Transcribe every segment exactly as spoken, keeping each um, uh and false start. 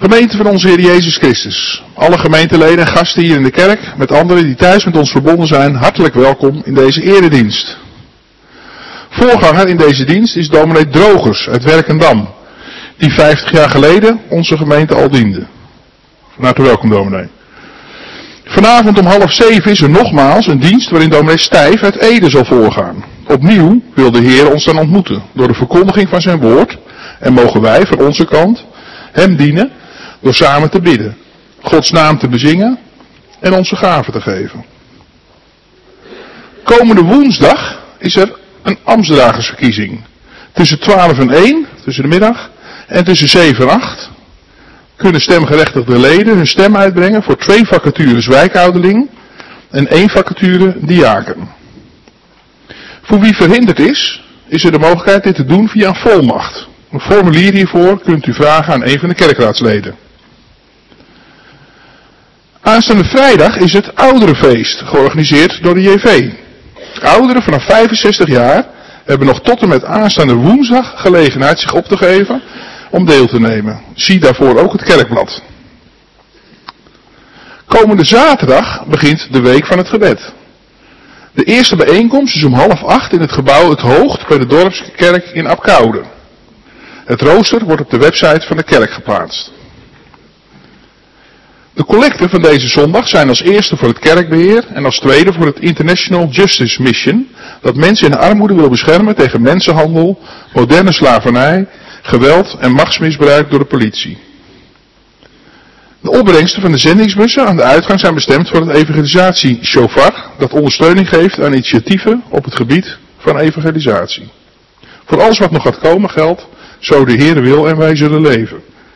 Gemeente van onze Heer Jezus Christus. Alle gemeenteleden en gasten hier in de kerk, met anderen die thuis met ons verbonden zijn, hartelijk welkom in deze eredienst. Voorganger in deze dienst is dominee Drogers uit Werkendam, die vijftig jaar geleden onze gemeente al diende. Van harte welkom, dominee. Vanavond om half zeven is er nogmaals een dienst waarin dominee Stijf uit Ede zal voorgaan. Opnieuw wil de Heer ons dan ontmoeten door de verkondiging van zijn woord en mogen wij van onze kant hem dienen door samen te bidden, Gods naam te bezingen en onze gaven te geven. Komende woensdag is er een ambtsdragersverkiezing. Tussen twaalf en één, tussen de middag, en tussen zeven en acht kunnen stemgerechtigde leden hun stem uitbrengen voor twee vacatures wijkouderling en één vacature diaken. Voor wie verhinderd is, is er de mogelijkheid dit te doen via een volmacht. Een formulier hiervoor kunt u vragen aan een van de kerkraadsleden. Aanstaande vrijdag is het ouderenfeest, georganiseerd door de J V. Ouderen vanaf vijfenzestig jaar hebben nog tot en met aanstaande woensdag gelegenheid zich op te geven om deel te nemen. Zie daarvoor ook het kerkblad. Komende zaterdag begint de week van het gebed. De eerste bijeenkomst is om half acht in het gebouw Het Hoogt bij de Dorpskerk in Abcoude. Het rooster wordt op de website van de kerk geplaatst. De collecten van deze zondag zijn als eerste voor het kerkbeheer en als tweede voor het International Justice Mission, dat mensen in armoede wil beschermen tegen mensenhandel, moderne slavernij, geweld en machtsmisbruik door de politie. De opbrengsten van de zendingsbussen aan de uitgang zijn bestemd voor het evangelisatie Shofar, dat ondersteuning geeft aan initiatieven op het gebied van evangelisatie. Voor alles wat nog gaat komen geldt, zo de Heere wil en wij zullen leven.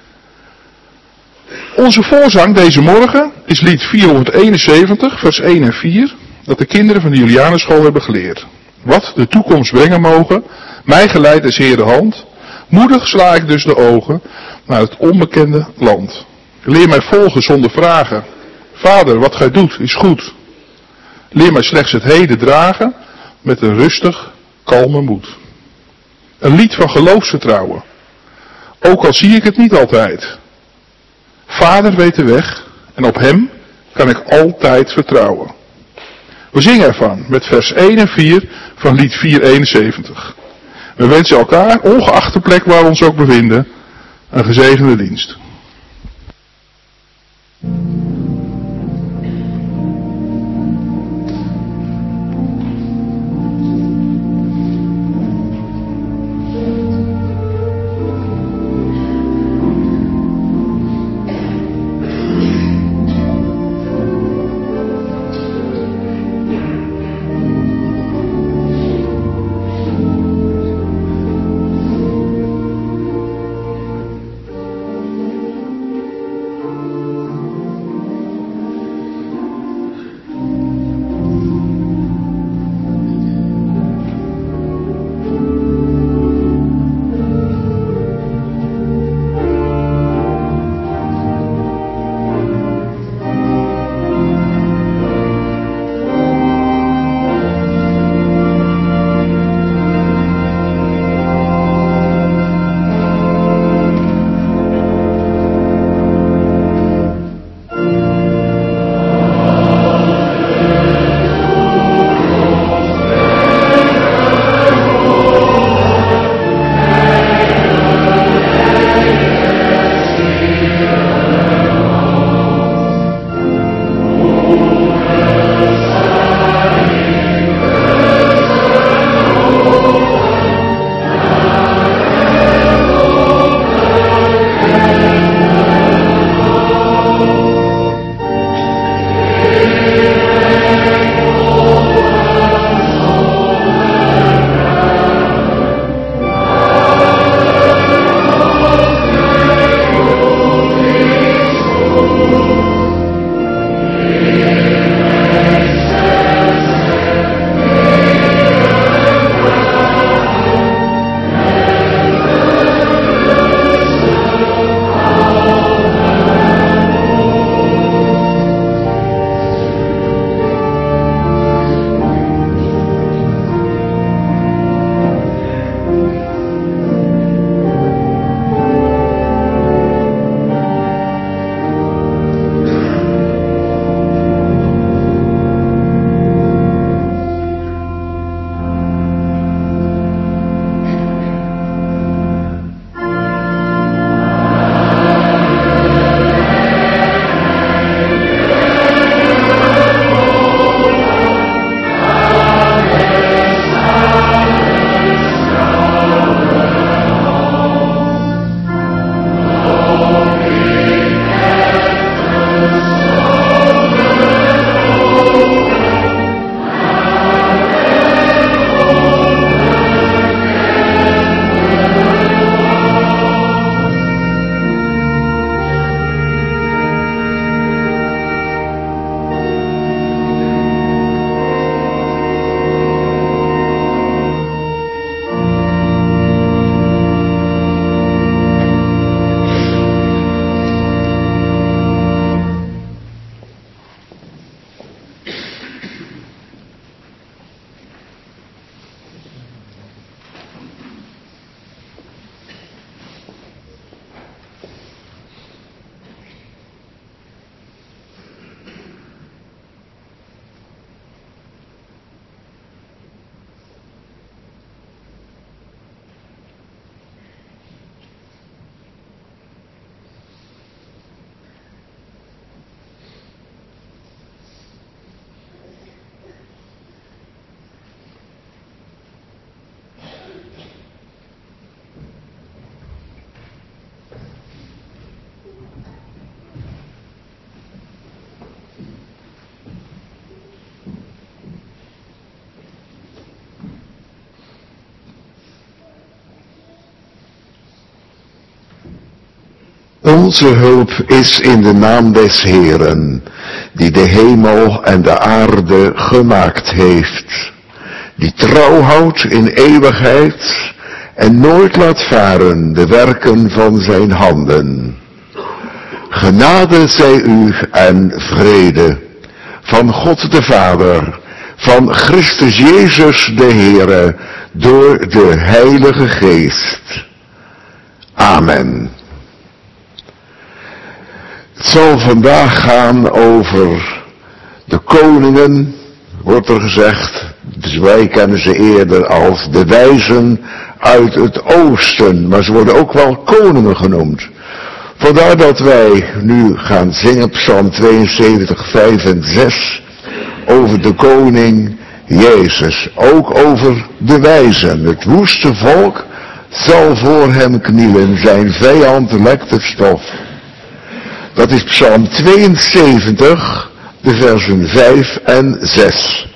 Onze voorzang deze morgen is lied vierhonderdeenenzeventig, vers één en vier, dat de kinderen van de Julianenschool hebben geleerd. Wat de toekomst brengen mogen, mij geleid is Heer de hand, moedig sla ik dus de ogen naar het onbekende land. Leer mij volgen zonder vragen. Vader, wat gij doet is goed. Leer mij slechts het heden dragen met een rustig, kalme moed. Een lied van geloofsvertrouwen. Ook al zie ik het niet altijd. Vader weet de weg en op hem kan ik altijd vertrouwen. We zingen ervan met vers één en vier van lied vierhonderdeenenzeventig. We wensen elkaar, ongeacht de plek waar we ons ook bevinden, een gezegende dienst. Onze hulp is in de naam des Heeren, die de hemel en de aarde gemaakt heeft, die trouw houdt in eeuwigheid en nooit laat varen de werken van zijn handen. Genade zij u en vrede van God de Vader, van Christus Jezus de Heere, door de Heilige Geest. Amen. Het zal vandaag gaan over de koningen, wordt er gezegd. Dus wij kennen ze eerder als de wijzen uit het oosten, maar ze worden ook wel koningen genoemd. Vandaar dat wij nu gaan zingen Psalm tweeënzeventig, vijf en zes over de koning Jezus. Ook over de wijzen. Het woeste volk zal voor hem knielen, zijn vijand lekt het stof. Dat is Psalm tweeënzeventig, de versen vijf en zes.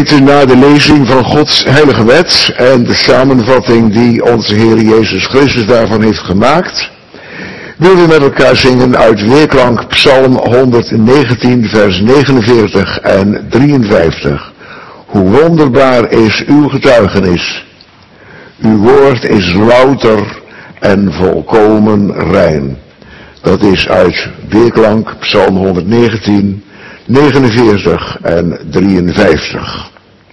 weten na de lezing van Gods heilige wet en de samenvatting die onze Heer Jezus Christus daarvan heeft gemaakt, willen we met elkaar zingen uit weerklank Psalm honderdnegentien vers negenenveertig en drieënvijftig. Hoe wonderbaar is uw getuigenis. Uw woord is louter en volkomen rein. Dat is uit weerklank Psalm honderdnegentien, negenenveertig en drieënvijftig.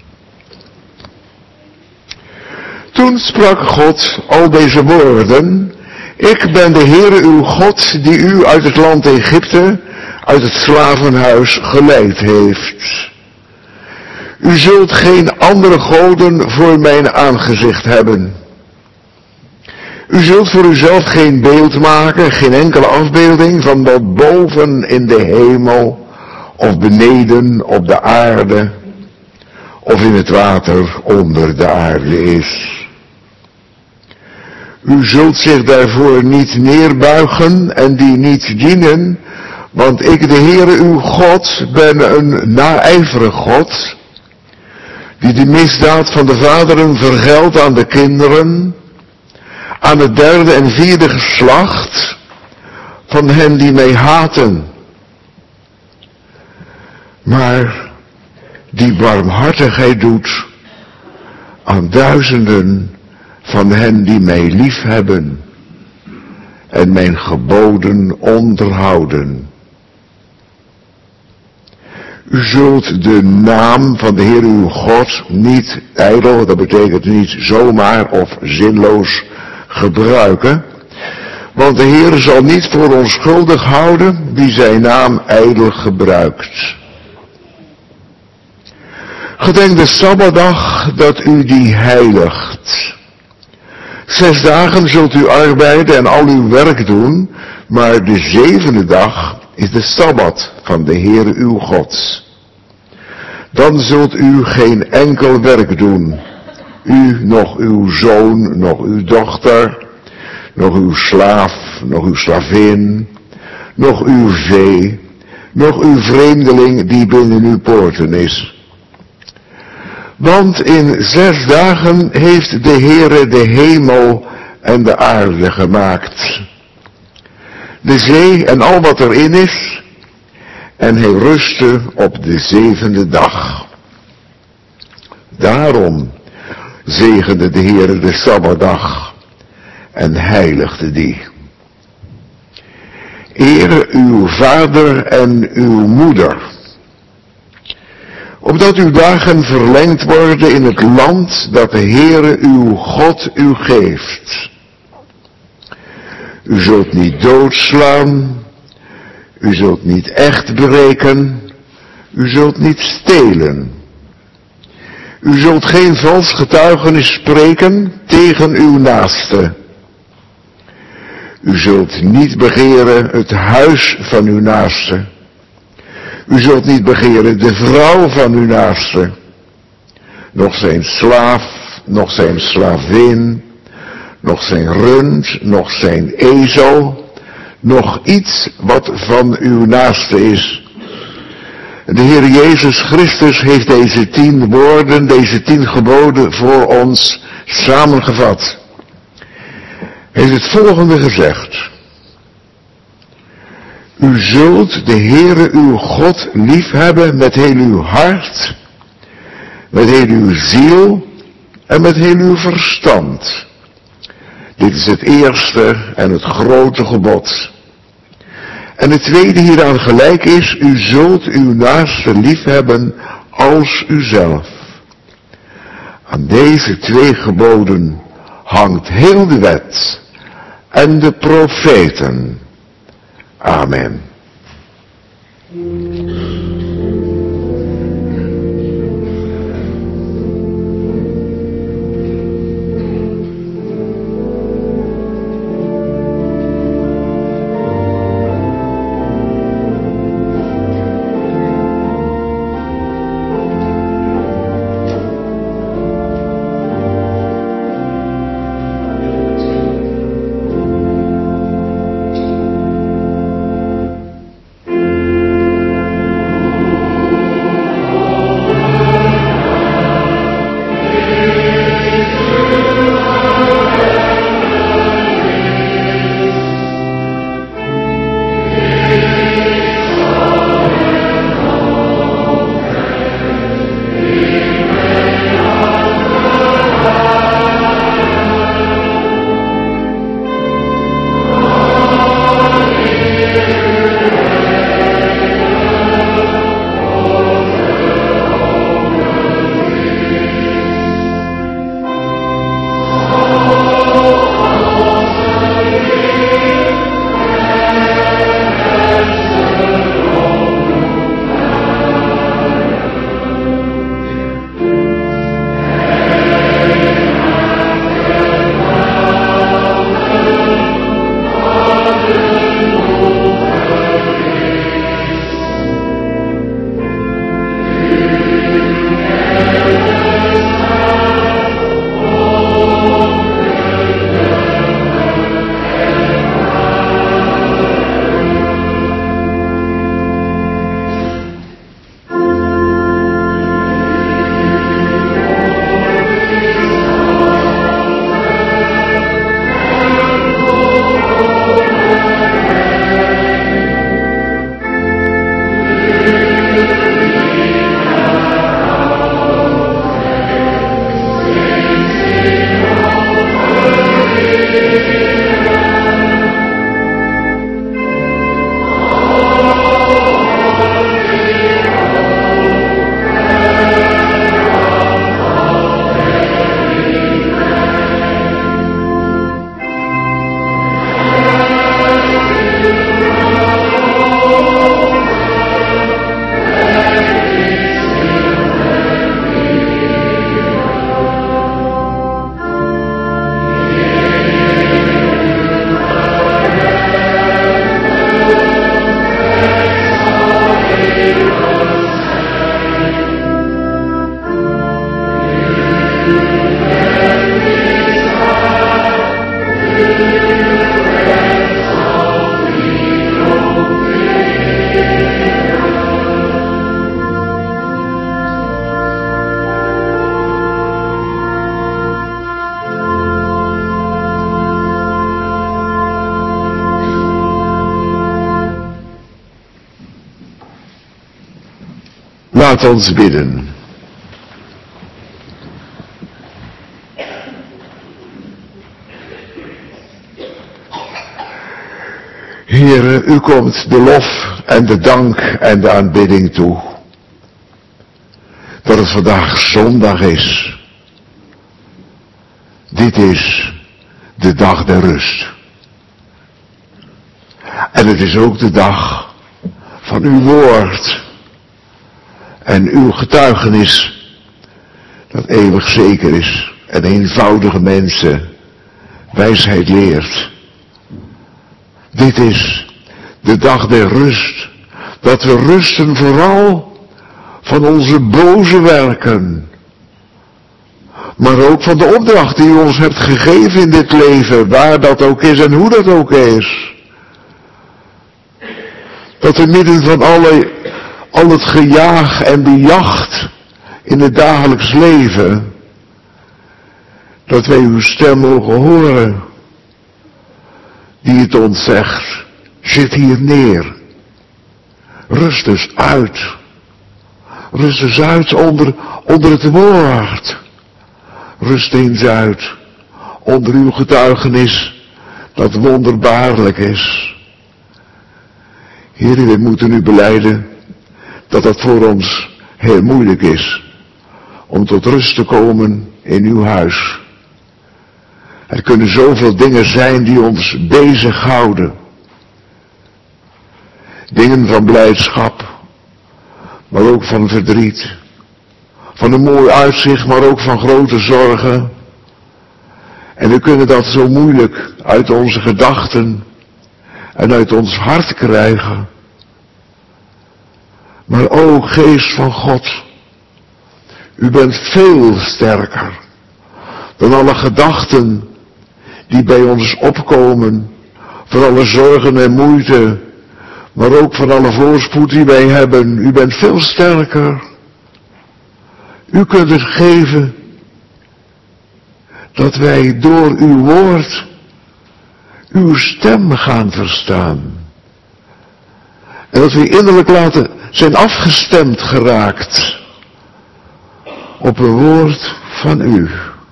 Toen sprak God al deze woorden: Ik ben de Heere uw God die u uit het land Egypte, uit het slavenhuis geleid heeft. U zult geen andere goden voor mijn aangezicht hebben. U zult voor uzelf geen beeld maken, geen enkele afbeelding van wat boven in de hemel of beneden op de aarde of in het water onder de aarde is. U zult zich daarvoor niet neerbuigen en die niet dienen, want ik, de Heere uw God, ben een naijverig God, die de misdaad van de vaderen vergeldt aan de kinderen, aan het derde en vierde geslacht van hen die mij haten. Maar die barmhartigheid doet aan duizenden van hen die mij lief hebben en mijn geboden onderhouden. U zult de naam van de Heer uw God niet ijdel, dat betekent niet zomaar of zinloos gebruiken, want de Heer zal niet voor onschuldig houden wie zijn naam ijdel gebruikt. Gedenk de Sabbatdag dat u die heiligt. Zes dagen zult u arbeiden en al uw werk doen, maar de zevende dag is de Sabbat van de Heere uw God. Dan zult u geen enkel werk doen, u, nog uw zoon, nog uw dochter, nog uw slaaf, nog uw slavin, nog uw vee, nog uw vreemdeling die binnen uw poorten is. Want in zes dagen heeft de Heere de hemel en de aarde gemaakt, de zee en al wat erin is, en hij rustte op de zevende dag. Daarom zegende de Heere de Sabbatdag en heiligde die. Ere uw vader en uw moeder, opdat uw dagen verlengd worden in het land dat de Heere uw God u geeft. U zult niet doodslaan, u zult niet echt breken, u zult niet stelen. U zult geen vals getuigenis spreken tegen uw naaste. U zult niet begeren het huis van uw naaste. U zult niet begeren de vrouw van uw naaste, nog zijn slaaf, nog zijn slavin, nog zijn rund, nog zijn ezel, nog iets wat van uw naaste is. De Heer Jezus Christus heeft deze tien woorden, deze tien geboden voor ons samengevat. Hij heeft het volgende gezegd: U zult de Heere uw God liefhebben met heel uw hart, met heel uw ziel en met heel uw verstand. Dit is het eerste en het grote gebod. En het tweede hieraan gelijk is: u zult uw naaste liefhebben als uzelf. Aan deze twee geboden hangt heel de wet en de profeten. Amen. Laat ons bidden. Heere, u komt de lof en de dank en de aanbidding toe. Dat het vandaag zondag is. Dit is de dag der rust. En het is ook de dag van uw woord. En uw getuigenis, dat eeuwig zeker is. En eenvoudige mensen wijsheid leert. Dit is de dag der rust. Dat we rusten vooral van onze boze werken. Maar ook van de opdracht die u ons hebt gegeven in dit leven. Waar dat ook is en hoe dat ook is. Dat we midden van alle, al het gejaag en de jacht in het dagelijks leven. Dat wij uw stem mogen horen. Die het ons zegt. Zit hier neer. Rust dus uit. Rust dus uit onder, onder het woord. Rust eens uit. Onder uw getuigenis. Dat wonderbaarlijk is. Heer, we moeten u belijden. Dat dat voor ons heel moeilijk is. Om tot rust te komen in uw huis. Er kunnen zoveel dingen zijn die ons bezighouden. Dingen van blijdschap, maar ook van verdriet. Van een mooi uitzicht, maar ook van grote zorgen. En we kunnen dat zo moeilijk uit onze gedachten en uit ons hart krijgen. Maar o Geest van God, u bent veel sterker dan alle gedachten die bij ons opkomen, van alle zorgen en moeite, maar ook van alle voorspoed die wij hebben. U bent veel sterker. U kunt het geven dat wij door uw woord uw stem gaan verstaan. En dat we innerlijk laten zijn afgestemd geraakt op een woord van u.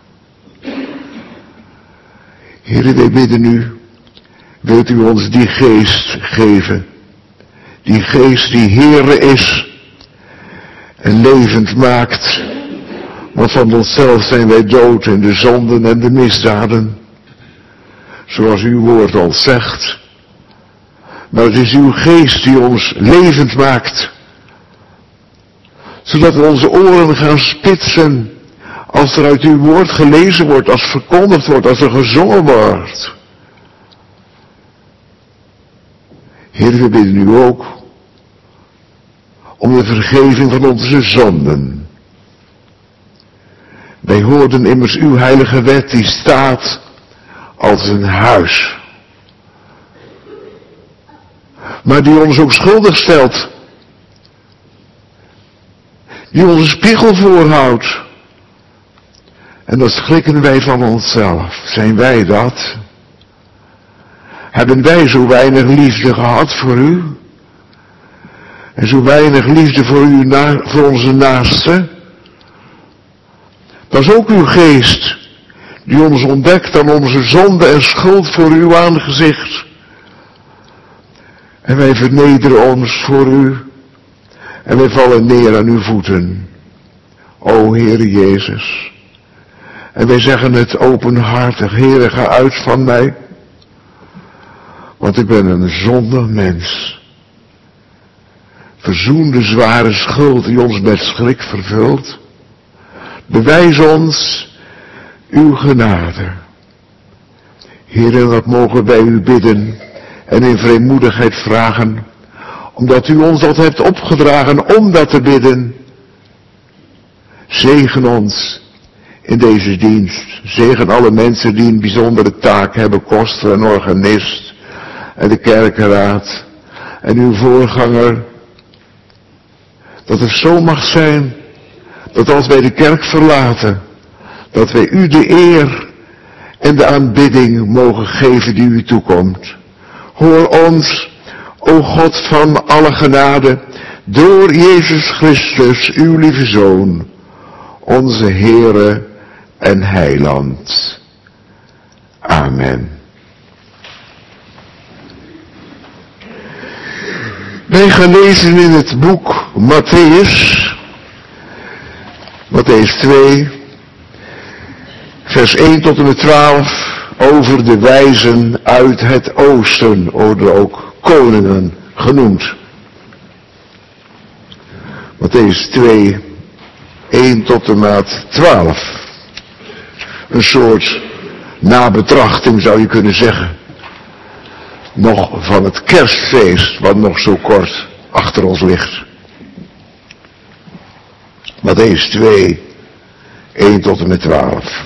Heere, wij bidden u, wilt u ons die geest geven. Die geest die Heere is en levend maakt. Want van onszelf zijn wij dood in de zonden en de misdaden. Zoals uw woord al zegt. Maar het is uw geest die ons levend maakt. Zodat we onze oren gaan spitsen. Als er uit uw woord gelezen wordt, als verkondigd wordt, als er gezongen wordt. Heer, we bidden u ook om de vergeving van onze zonden. Wij hoorden immers uw heilige wet die staat als een huis. Maar die ons ook schuldig stelt. Die ons een spiegel voorhoudt. En dan schrikken wij van onszelf. Zijn wij dat? Hebben wij zo weinig liefde gehad voor u? En zo weinig liefde voor, u na, voor onze naaste? Dat is ook uw geest, die ons ontdekt aan onze zonde en schuld voor uw aangezicht. En wij vernederen ons voor u. En wij vallen neer aan uw voeten. O Heere Jezus. En wij zeggen het openhartig. Heere, ga uit van mij. Want ik ben een zondig mens. Verzoen de zware schuld die ons met schrik vervult. Bewijs ons uw genade. Heere, dat mogen wij u bidden en in vrijmoedigheid vragen, omdat u ons dat hebt opgedragen om dat te bidden. Zegen ons in deze dienst. Zegen alle mensen die een bijzondere taak hebben, koster en organist en de kerkenraad en uw voorganger. Dat het zo mag zijn dat als wij de kerk verlaten, dat wij u de eer en de aanbidding mogen geven die u toekomt. Hoor ons, o God van alle genade, door Jezus Christus, uw lieve Zoon, onze Heere en Heiland. Amen. Wij gaan lezen in het boek Matthäus, Matthäus twee, vers één tot en met twaalf, over de wijzen uit het oosten, worden ook koningen genoemd. Matthäus twee, één tot en met twaalf. Een soort nabetrachting zou je kunnen zeggen. Nog van het kerstfeest, wat nog zo kort achter ons ligt. Matthäus twee, één tot en met twaalf.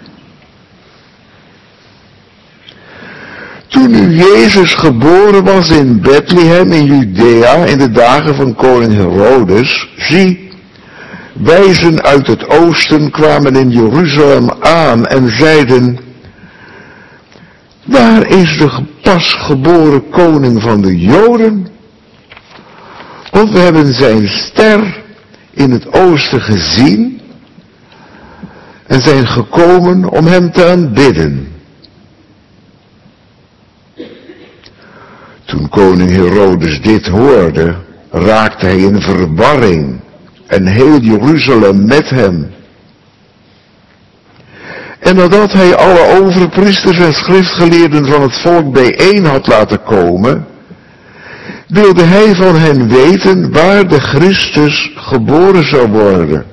Toen nu Jezus geboren was in Bethlehem in Judea in de dagen van koning Herodes, zie, wijzen uit het oosten kwamen in Jeruzalem aan en zeiden, waar is de pas geboren koning van de Joden? Want we hebben zijn ster in het oosten gezien en zijn gekomen om hem te aanbidden. Toen koning Herodes dit hoorde, raakte hij in verwarring en heel Jeruzalem met hem. En nadat hij alle overpriesters en schriftgeleerden van het volk bijeen had laten komen, wilde hij van hen weten waar de Christus geboren zou worden.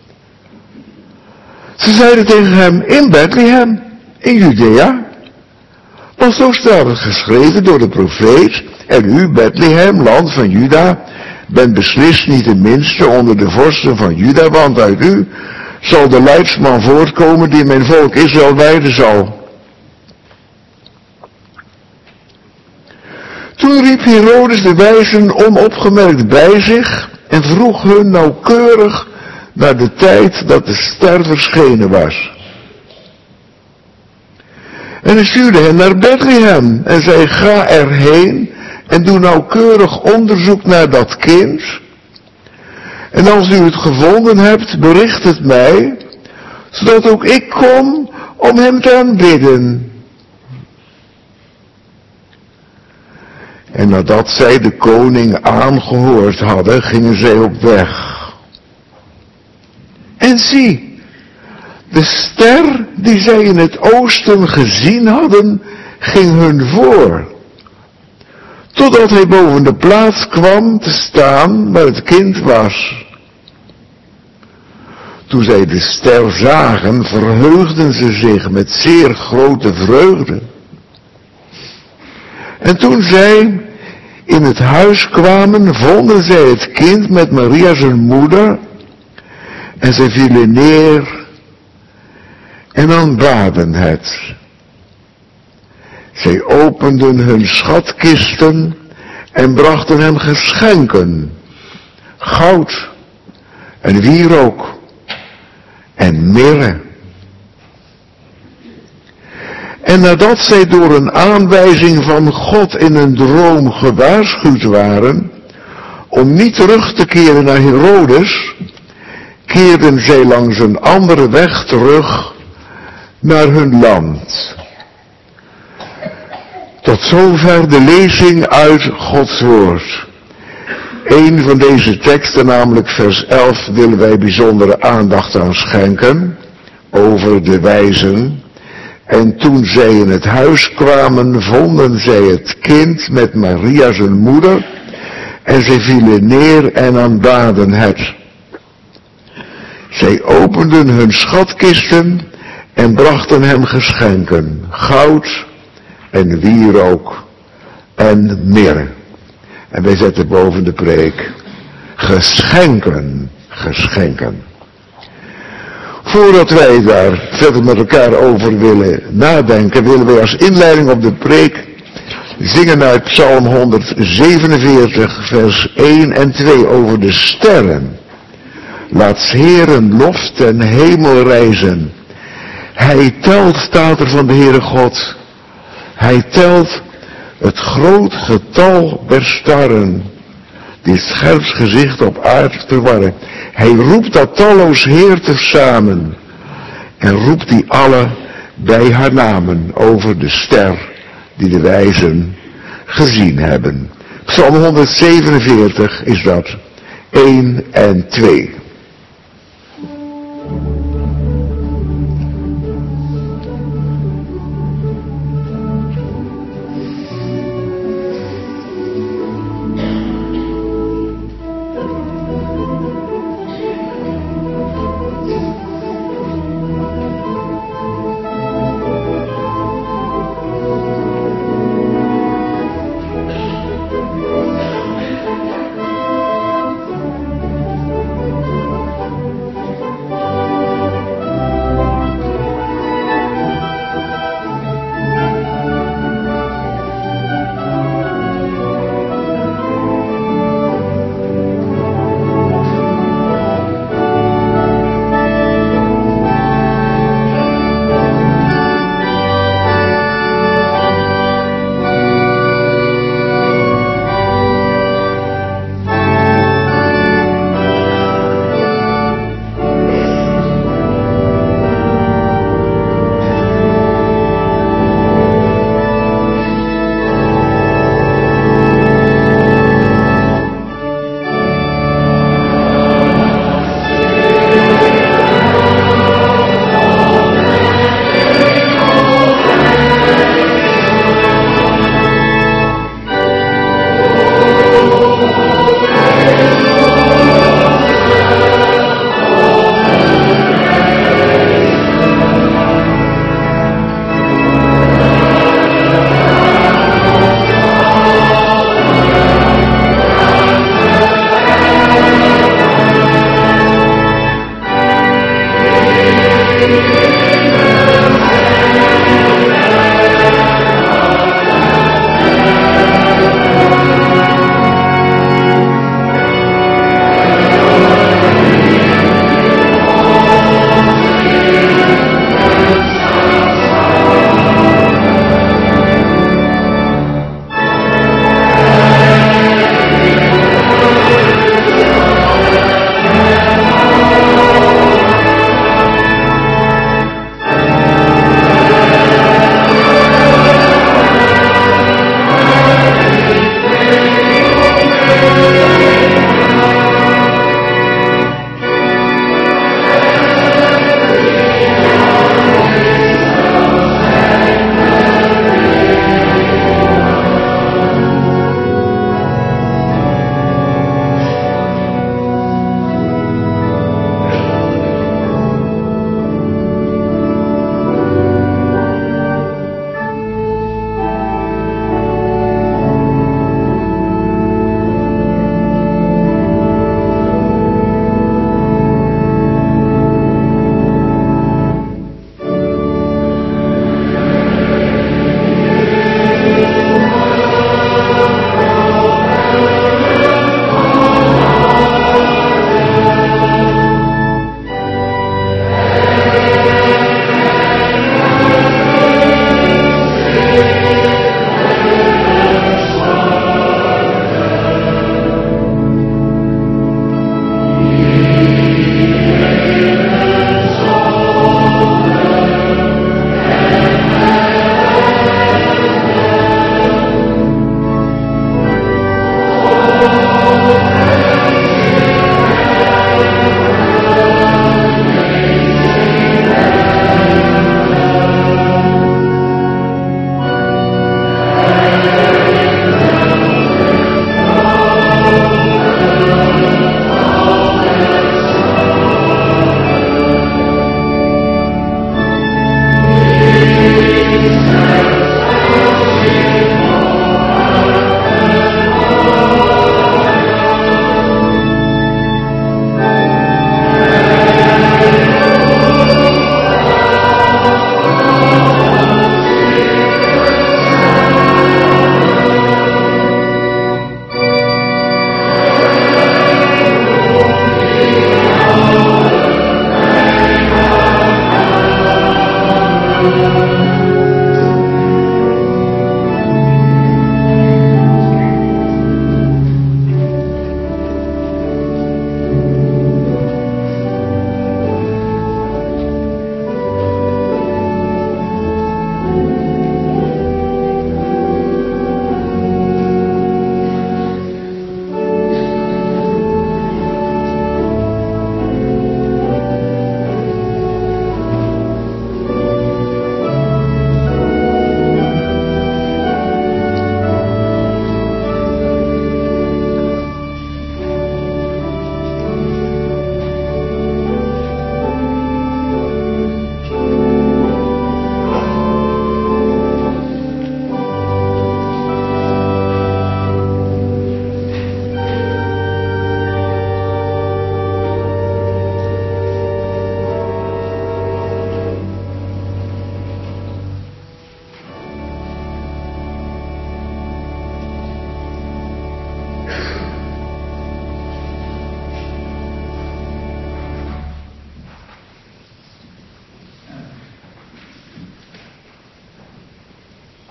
Ze zeiden tegen hem, in Bethlehem, in Judea. Want zo staat het geschreven door de profeet, en u, Bethlehem, land van Juda, bent beslist niet de minste onder de vorsten van Juda, want uit u zal de leidsman voortkomen die mijn volk Israël wijden zal. Toen riep Herodes de wijzen onopgemerkt bij zich en vroeg hun nauwkeurig naar de tijd dat de ster verschenen was. En hij stuurde hen naar Bethlehem en zei, ga erheen en doe nauwkeurig onderzoek naar dat kind. En als u het gevonden hebt, bericht het mij, zodat ook ik kom om hem te aanbidden. En nadat zij de koning aangehoord hadden, gingen zij op weg. En zie, de ster die zij in het oosten gezien hadden, ging hun voor. Totdat hij boven de plaats kwam te staan waar het kind was. Toen zij de ster zagen, verheugden ze zich met zeer grote vreugde. En toen zij in het huis kwamen, vonden zij het kind met Maria zijn moeder, en zij vielen neer en aanbaden het. Zij openden hun schatkisten en brachten hem geschenken, goud en wierook en mirre. En nadat zij door een aanwijzing van God in een droom gewaarschuwd waren, om niet terug te keren naar Herodes, keerden zij langs een andere weg terug naar hun land. Tot zover de lezing uit Gods woord. Een van deze teksten, namelijk vers elf, willen wij bijzondere aandacht aan schenken, over de wijzen. En toen zij in het huis kwamen, vonden zij het kind met Maria zijn moeder, en zij vielen neer en aanbaden het. Zij openden hun schatkisten en brachten hem geschenken, goud en wierook en mirre. En wij zetten boven de preek, geschenken, geschenken. Voordat wij daar verder met elkaar over willen nadenken, willen wij als inleiding op de preek zingen uit Psalm honderdzevenenveertig, vers één en twee over de sterren. Laat 's Heeren lof ten hemel rijzen. Hij telt, staat er van de Heere God. Hij telt het groot getal der sterren dit scherps gezicht op aard verwarren. Hij roept dat talloos heer tezamen en roept die alle bij haar namen over de ster die de wijzen gezien hebben. Psalm honderdzevenenveertig is dat, één en twee.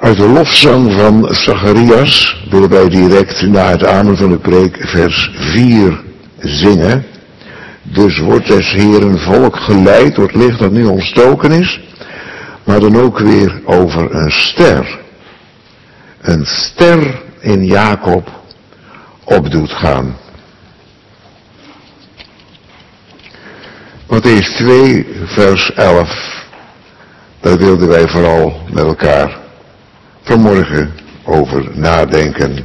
Uit de lofzang van Zacharias willen wij direct na het amen van de preek vers vier zingen. Dus wordt des Heeren volk geleid door het licht dat nu ontstoken is, maar dan ook weer over een ster. Een ster in Jacob op doet gaan. Mattheüs twee vers elf. Daar wilden wij vooral met elkaar vanmorgen over nadenken.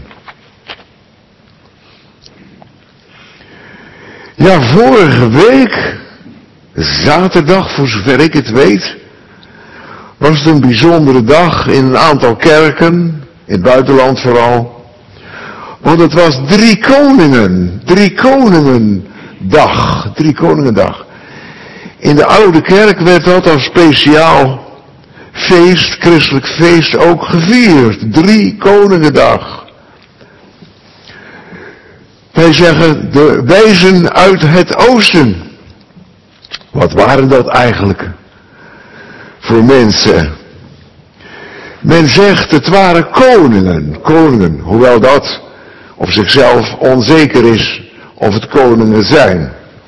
Ja, vorige week, zaterdag voor zover ik het weet, was het een bijzondere dag in een aantal kerken, in het buitenland vooral. Want het was drie koningen, drie koningendag, drie koningendag. In de oude kerk werd dat als speciaal feest, christelijk feest ook gevierd. Drie koningendag. Wij zeggen de wijzen uit het oosten. Wat waren dat eigenlijk voor mensen? Men zegt het waren koningen, koningen, hoewel dat op zichzelf onzeker is of het koningen zijn.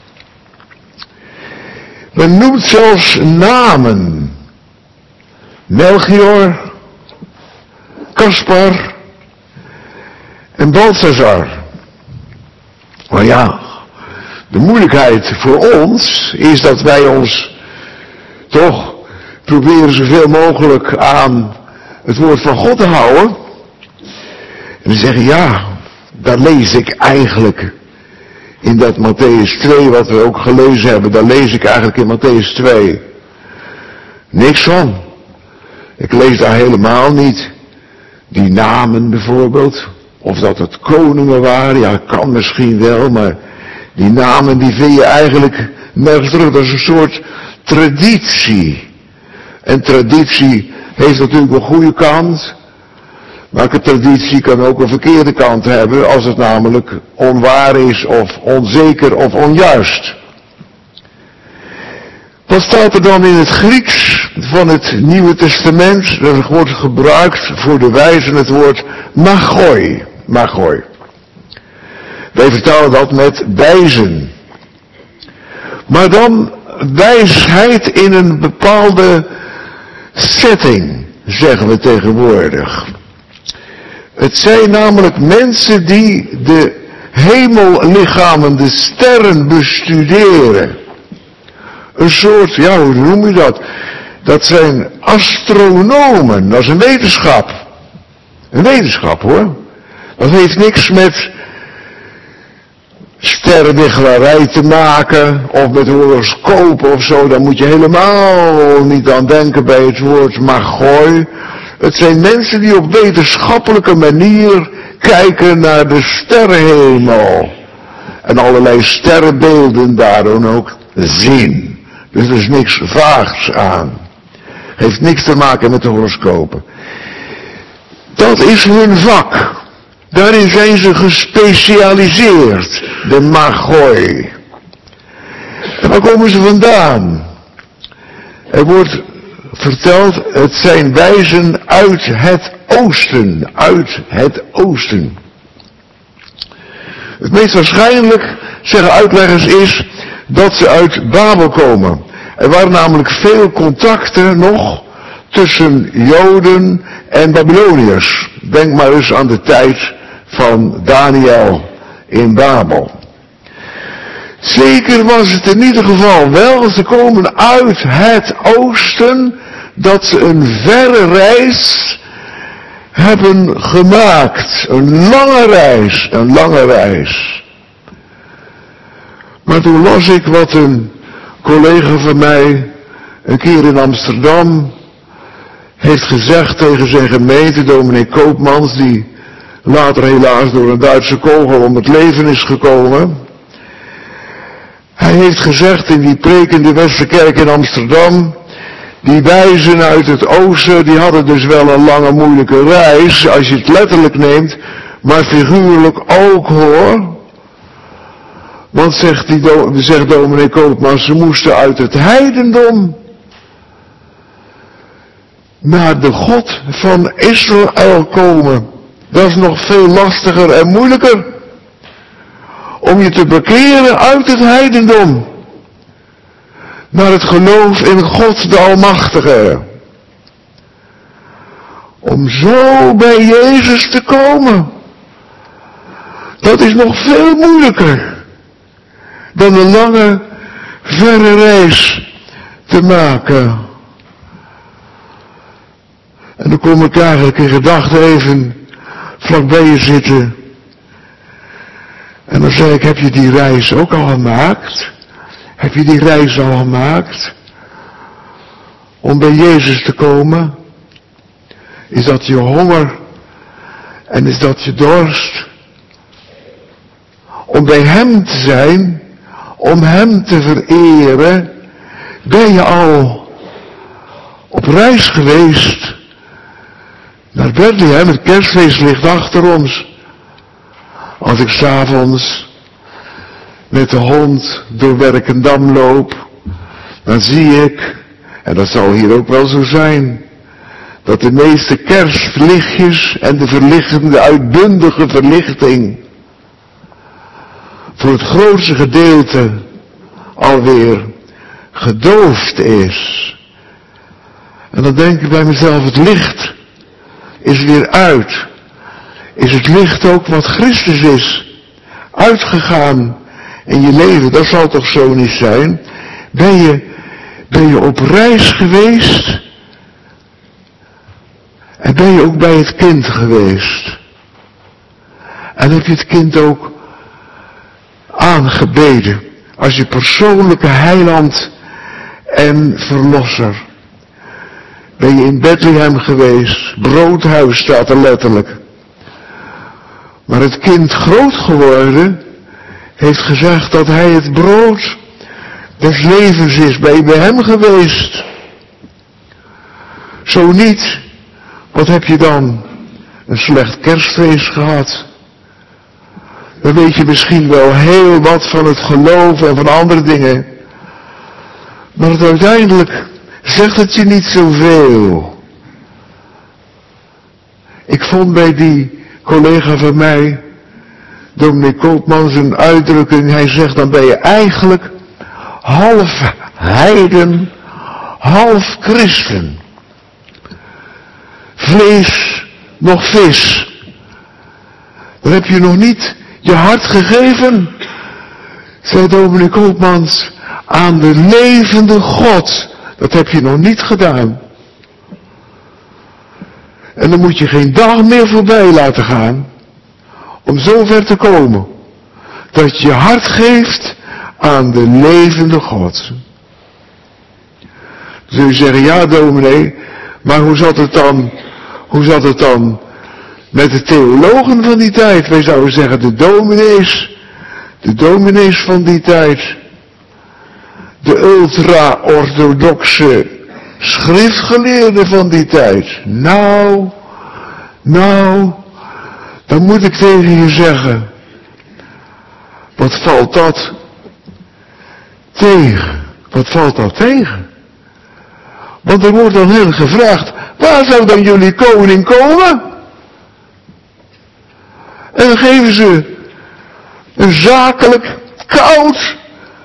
Men noemt zelfs namen. Melchior, Caspar en Balthazar. Maar ja, de moeilijkheid voor ons is dat wij ons toch proberen zoveel mogelijk aan het woord van God te houden. En dan zeggen, ja, daar lees ik eigenlijk in dat Mattheüs twee, wat we ook gelezen hebben, daar lees ik eigenlijk in Mattheüs twee niks van. Ik lees daar helemaal niet die namen bijvoorbeeld, of dat het koningen waren, ja, kan misschien wel, maar die namen die vind je eigenlijk nergens terug. Dat is een soort traditie. En traditie heeft natuurlijk een goede kant, maar een traditie kan ook een verkeerde kant hebben, als het namelijk onwaar is, of onzeker, of onjuist. Wat staat er dan in het Grieks van het Nieuwe Testament? Dat wordt gebruikt voor de wijzen het woord magoi. Magoi. Wij vertalen dat met wijzen. Maar dan wijsheid in een bepaalde setting, zeggen we tegenwoordig. Het zijn namelijk mensen die de hemellichamen, de sterren bestuderen. Een soort, ja, hoe noem je dat? Dat zijn astronomen, dat is een wetenschap. Een wetenschap hoor. Dat heeft niks met sterrenwichelarij te maken, of met horoscopen of zo. Daar moet je helemaal niet aan denken bij het woord magoi. Het zijn mensen die op wetenschappelijke manier kijken naar de sterrenhemel. En allerlei sterrenbeelden daar dan ook zien. Dus er is niks vaags aan. Heeft niks te maken met de horoscopen. Dat is hun vak. Daarin zijn ze gespecialiseerd. De magoi. En waar komen ze vandaan? Er wordt verteld, het zijn wijzen uit het oosten. Uit het oosten. Het meest waarschijnlijk, zeggen uitleggers, is dat ze uit Babel komen. Er waren namelijk veel contacten nog tussen Joden en Babyloniërs. Denk maar eens aan de tijd van Daniel in Babel. Zeker was het in ieder geval wel, ze komen uit het oosten, dat ze een verre reis hebben gemaakt. Een lange reis, een lange reis. Maar toen las ik wat een collega van mij een keer in Amsterdam heeft gezegd tegen zijn gemeente, dominee Koopmans, die later helaas door een Duitse kogel om het leven is gekomen. Hij heeft gezegd in die preek in de Westerkerk in Amsterdam, die wijzen uit het oosten, die hadden dus wel een lange moeilijke reis, als je het letterlijk neemt, maar figuurlijk ook hoor. Want zegt, die do, zegt dominee Koopmans, ze moesten uit het heidendom. naar de God van Israël komen. Dat is nog veel lastiger en moeilijker. Om je te bekeren uit het heidendom. Naar het geloof in God de Almachtige. Om zo bij Jezus te komen. Dat is nog veel moeilijker. Dan een lange, verre reis te maken. En dan kom ik eigenlijk in gedachten even vlakbij je zitten. En dan zeg ik, heb je die reis ook al gemaakt? Heb je die reis al gemaakt? Om bij Jezus te komen? Is dat je honger? En is dat je dorst? Om bij Hem te zijn, om Hem te vereren, ben je al op reis geweest naar Bethlehem. Het kerstfeest ligt achter ons. Als ik 's avonds met de hond door Werkendam loop, dan zie ik, en dat zal hier ook wel zo zijn, dat de meeste kerstlichtjes en de verlichtende, uitbundige verlichting voor het grootste gedeelte alweer gedoofd is. En dan denk ik bij mezelf, het licht is weer uit. Is het licht ook wat Christus is? Uitgegaan in je leven, dat zal toch zo niet zijn? Ben je, ben je op reis geweest? En ben je ook bij het kind geweest? En heb je het kind ook aangebeden als je persoonlijke heiland en verlosser? Ben je in Bethlehem geweest? Broodhuis staat er letterlijk. Maar het kind groot geworden heeft gezegd dat hij het brood des levens is. Ben je bij hem geweest? Zo niet, wat heb je dan? Een slecht kerstfeest gehad? Dan weet je misschien wel heel wat van het geloof en van andere dingen. Maar het uiteindelijk zegt het je niet zoveel. Ik vond bij die collega van mij, dominee Koopman, zijn uitdrukking. Hij zegt, dan ben je eigenlijk half heiden, half christen. Vlees, nog vis. Dan heb je nog niet je hart gegeven, zei dominee Koopmans, aan de levende God. Dat heb je nog niet gedaan. En dan moet je geen dag meer voorbij laten gaan om zo ver te komen dat je je hart geeft aan de levende God. Dan zul je zeggen, ja dominee, maar hoe zat het dan, hoe zat het dan met de theologen van die tijd? Wij zouden zeggen de dominees, de dominees van die tijd, de ultra-orthodoxe schriftgeleerden van die tijd. Nou, nou, dan moet ik tegen je zeggen, wat valt dat tegen? Wat valt dat tegen? Want er wordt dan hen gevraagd, waar zou dan jullie koning komen? En dan geven ze een zakelijk, koud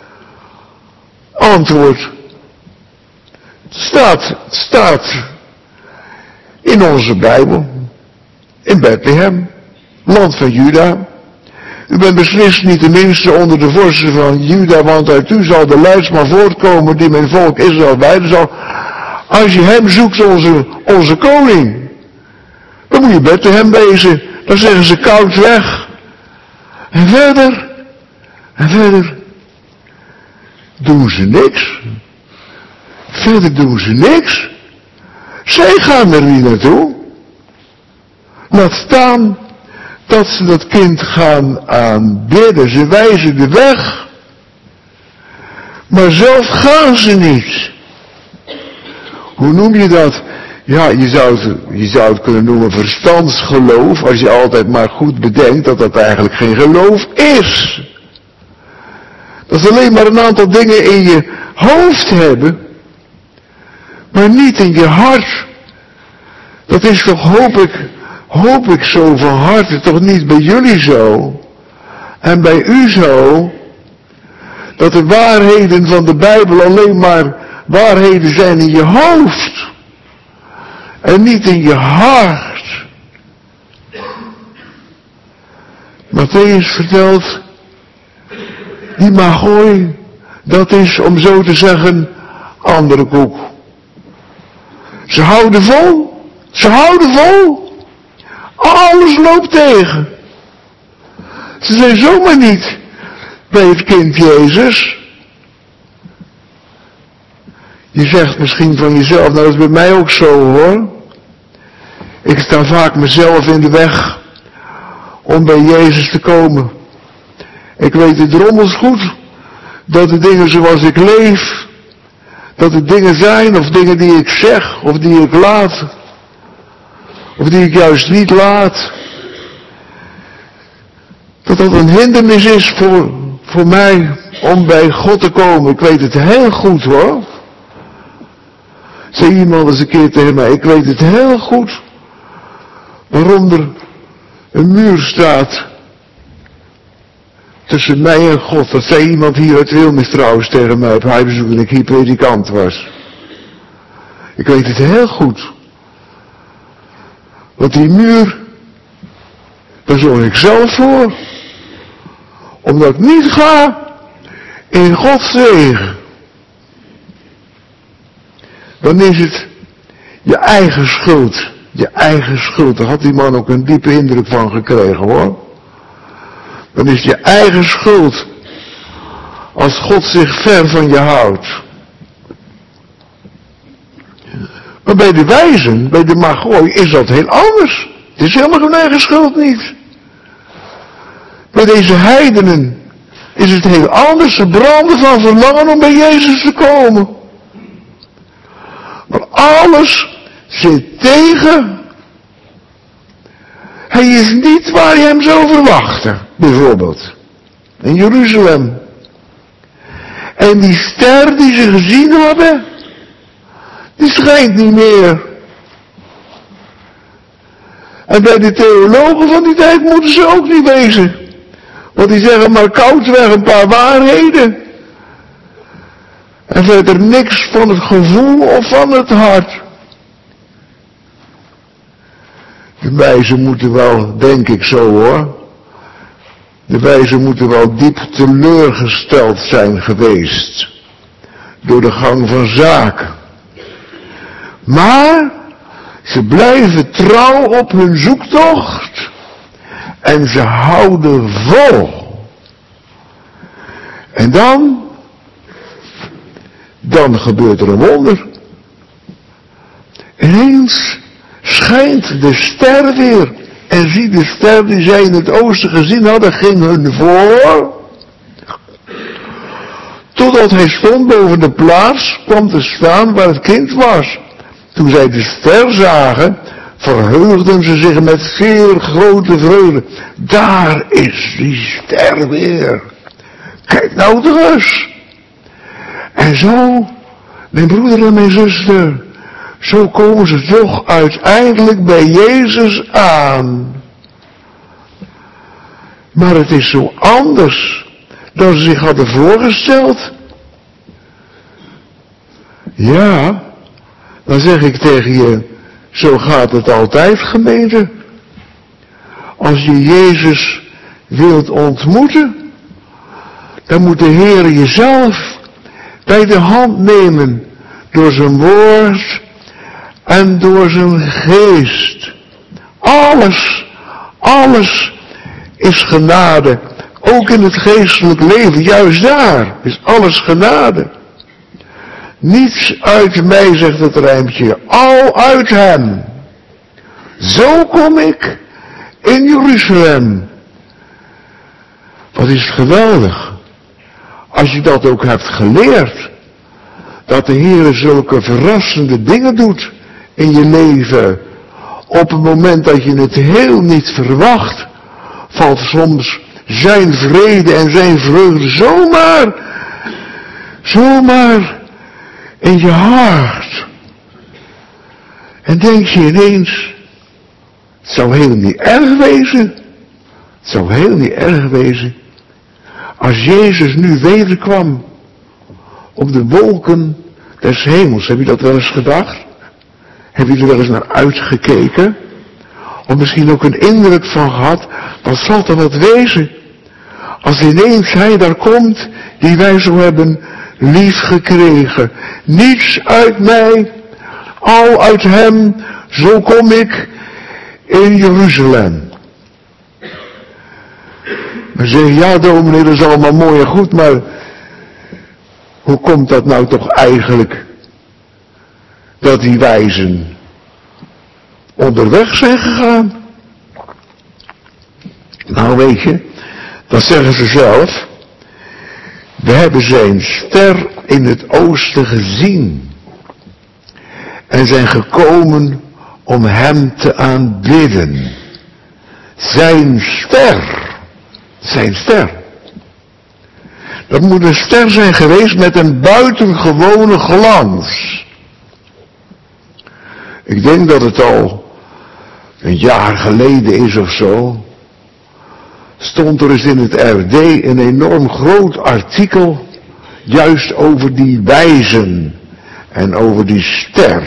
antwoord. Het staat, het staat in onze Bijbel, in Bethlehem, land van Juda. U bent beslist niet de minste onder de vorsten van Juda, want uit u zal de leidsman voortkomen die mijn volk Israël wijden zal. Als je hem zoekt, onze, onze koning, dan moet je Bethlehem wezen. Dan zeggen ze koud weg. En verder, en verder doen ze niks. Verder doen ze niks. Zij gaan er niet naartoe. Laat staan dat ze dat kind gaan aanbidden. Ze wijzen de weg. Maar zelf gaan ze niet. Hoe noem je dat? Ja, je zou het, je zou het kunnen noemen verstandsgeloof. Als je altijd maar goed bedenkt dat dat eigenlijk geen geloof is. Dat is alleen maar een aantal dingen in je hoofd hebben. Maar niet in je hart. Dat is toch, hoop ik, hoop ik zo van harte, toch niet bij jullie zo en bij u zo, dat de waarheden van de Bijbel alleen maar waarheden zijn in je hoofd en niet in je hart. Matthäus vertelt, die Magoi, dat is, om zo te zeggen, andere koek. Ze houden vol, ze houden vol, alles loopt tegen. Ze zijn zomaar niet bij het kind Jezus. Je zegt misschien van jezelf, nou dat is bij mij ook zo hoor. Ik sta vaak mezelf in de weg om bij Jezus te komen. Ik weet het drommels goed, dat de dingen zoals ik leef, dat het dingen zijn of dingen die ik zeg of die ik laat, of die ik juist niet laat, dat dat een hindernis is voor, voor mij om bij God te komen. Ik weet het heel goed hoor. Zei iemand eens een keer tegen mij, ik weet het heel goed waarom er een muur staat tussen mij en God. Dat zei iemand hier uit Wilmis trouwens tegen mij op huisbezoek toen ik hier predikant was. Ik weet het heel goed. Want die muur, daar zorg ik zelf voor. Omdat ik niet ga in Gods wegen. Dan is het je eigen schuld. Je eigen schuld. Daar had die man ook een diepe indruk van gekregen hoor. Dan is het je eigen schuld. Als God zich ver van je houdt. Maar bij de wijzen, bij de Magoi, is dat heel anders. Het is helemaal hun eigen schuld niet. Bij deze heidenen is het heel anders. Ze branden van verlangen om bij Jezus te komen. Maar alles zit tegen. Hij is niet waar je hem zou verwachten. Bijvoorbeeld. In Jeruzalem. En die ster die ze gezien hadden. Die schijnt niet meer. En bij de theologen van die tijd moeten ze ook niet wezen. Want die zeggen maar koudweg een paar waarheden. En verder niks van het gevoel of van het hart. De wijzen moeten wel, denk ik zo hoor. De wijzen moeten wel diep teleurgesteld zijn geweest. Door de gang van zaken. Maar ze blijven trouw op hun zoektocht. En ze houden vol. En dan, dan gebeurt er een wonder. Ineens schijnt de ster weer. En zie, de ster die zij in het oosten gezien hadden, ging hun voor. Totdat hij stond boven de plaats, kwam te staan waar het kind was. Toen zij de ster zagen, verheugden ze zich met zeer grote vreugde. Daar is die ster weer. Kijk nou toch eens. En zo, mijn broeder en mijn zuster, zo komen ze toch uiteindelijk bij Jezus aan. Maar het is zo anders dan ze zich hadden voorgesteld. Ja, dan zeg ik tegen je, zo gaat het altijd, gemeente. Als je Jezus wilt ontmoeten, dan moet de Heer jezelf bij de hand nemen door zijn woord en door zijn geest. Alles, alles is genade. Ook in het geestelijk leven, juist daar is alles genade. Niets uit mij, zegt het rijmpje, al uit hem. Zo kom ik in Jeruzalem. Wat is het geweldig. Als je dat ook hebt geleerd. Dat de Heer zulke verrassende dingen doet in je leven. Op het moment dat je het heel niet verwacht, valt soms zijn vrede en zijn vreugde zomaar, zomaar in je hart. En denk je ineens, het zou heel niet erg wezen. Het zou heel niet erg wezen. Als Jezus nu wederkwam op de wolken des hemels. Heb je dat wel eens gedacht? Heb je er wel eens naar uitgekeken? Of misschien ook een indruk van gehad, wat zal er wat wezen? Als ineens hij daar komt, die wij zo hebben lief gekregen. Niets uit mij, al uit hem, zo kom ik in Jeruzalem. Dan zeg je, ja dominee, dat is allemaal mooi en goed, maar hoe komt dat nou toch eigenlijk dat die wijzen onderweg zijn gegaan? Nou weet je, dat zeggen ze zelf. We hebben zijn ster in het oosten gezien en zijn gekomen om hem te aanbidden. Zijn ster, zijn ster. Dat moet een ster zijn geweest met een buitengewone glans. Ik denk dat het al een jaar geleden is of zo. Stond er eens in het R D een enorm groot artikel. Juist over die wijzen. En over die ster.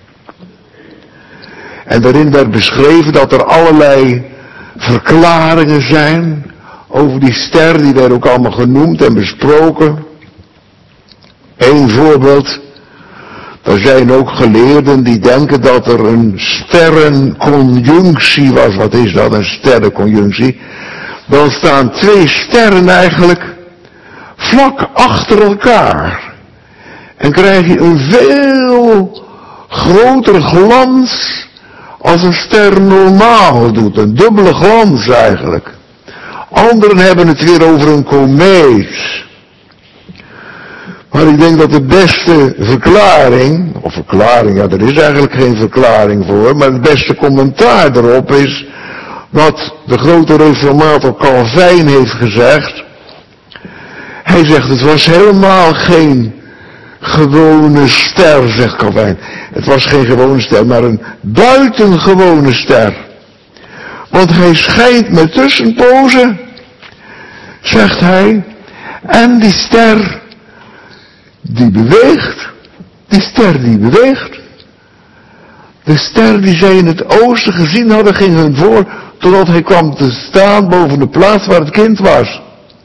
En daarin werd beschreven dat er allerlei verklaringen zijn. Over die ster, die werden ook allemaal genoemd en besproken. Eén voorbeeld. Er zijn ook geleerden die denken dat er een sterrenconjunctie was. Wat is dat, een sterrenconjunctie? Dan staan twee sterren eigenlijk vlak achter elkaar. En krijg je een veel grotere glans als een ster normaal doet. Een dubbele glans eigenlijk. Anderen hebben het weer over een komeet. Maar ik denk dat de beste verklaring, of verklaring, ja er is eigenlijk geen verklaring voor, maar het beste commentaar erop is wat de grote reformator Calvijn heeft gezegd. Hij zegt het was helemaal geen gewone ster, zegt Calvijn. Het was geen gewone ster, maar een buitengewone ster. Want hij schijnt met tussenpozen, zegt hij, en die ster die beweegt, die ster die beweegt. De ster die zij in het oosten gezien hadden ging hun voor, totdat hij kwam te staan boven de plaats waar het kind was.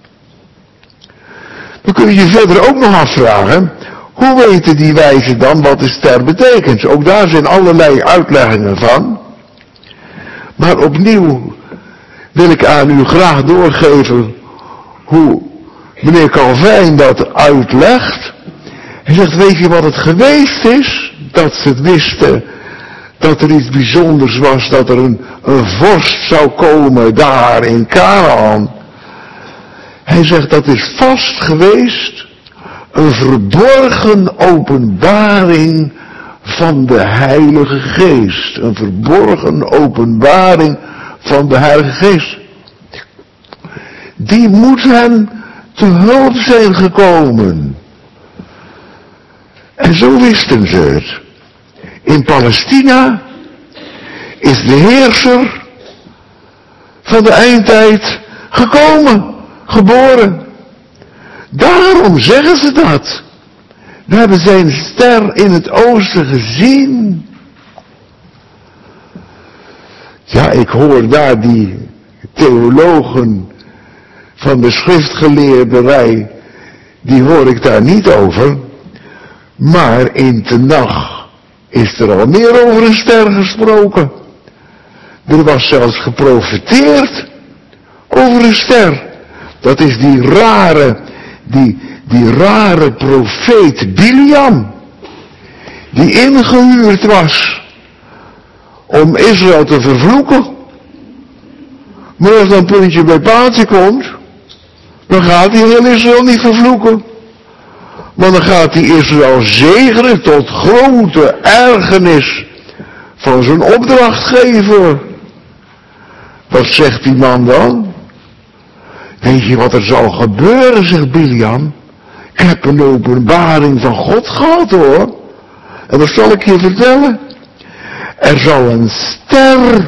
Dan kun je je verder ook nog afvragen, hoe weten die wijzen dan wat de ster betekent? Ook daar zijn allerlei uitleggingen van. Maar opnieuw wil ik aan u graag doorgeven hoe meneer Calvijn dat uitlegt. Hij zegt, weet je wat het geweest is? Dat ze het wisten dat er iets bijzonders was, dat er een, een vorst zou komen daar in Kanaan. Hij zegt, dat is vast geweest een verborgen openbaring van de Heilige Geest. Een verborgen openbaring van de Heilige Geest. Die moet hen te hulp zijn gekomen. En zo wisten ze het. In Palestina is de heerser van de eindtijd gekomen, geboren. Daarom zeggen ze dat. We hebben zijn ster in het oosten gezien. Ja, ik hoor daar die theologen van de schriftgeleerderij, die hoor ik daar niet over. Maar in Tenach is er al meer over een ster gesproken. Er was zelfs geprofeteerd over een ster. Dat is die rare, die, die rare profeet Biliam. Die ingehuurd was om Israël te vervloeken. Maar als dan puntje bij paaltje komt, dan gaat hij heel Israël niet vervloeken. Maar dan gaat hij Israël zegenen tot grote ergernis van zijn opdrachtgever. Wat zegt die man dan? Weet je wat er zal gebeuren, zegt Biliam? Ik heb een openbaring van God gehad hoor. En dat zal ik je vertellen. Er zal een ster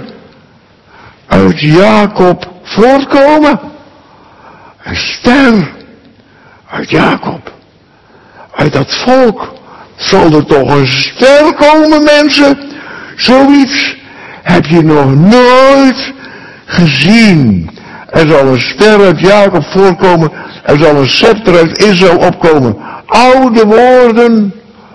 uit Jacob voortkomen. Een ster uit Jacob. Uit dat volk zal er toch een ster komen, mensen. Zoiets heb je nog nooit gezien. Er zal een ster uit Jacob voorkomen. Er zal een scepter uit Israël opkomen. Oude woorden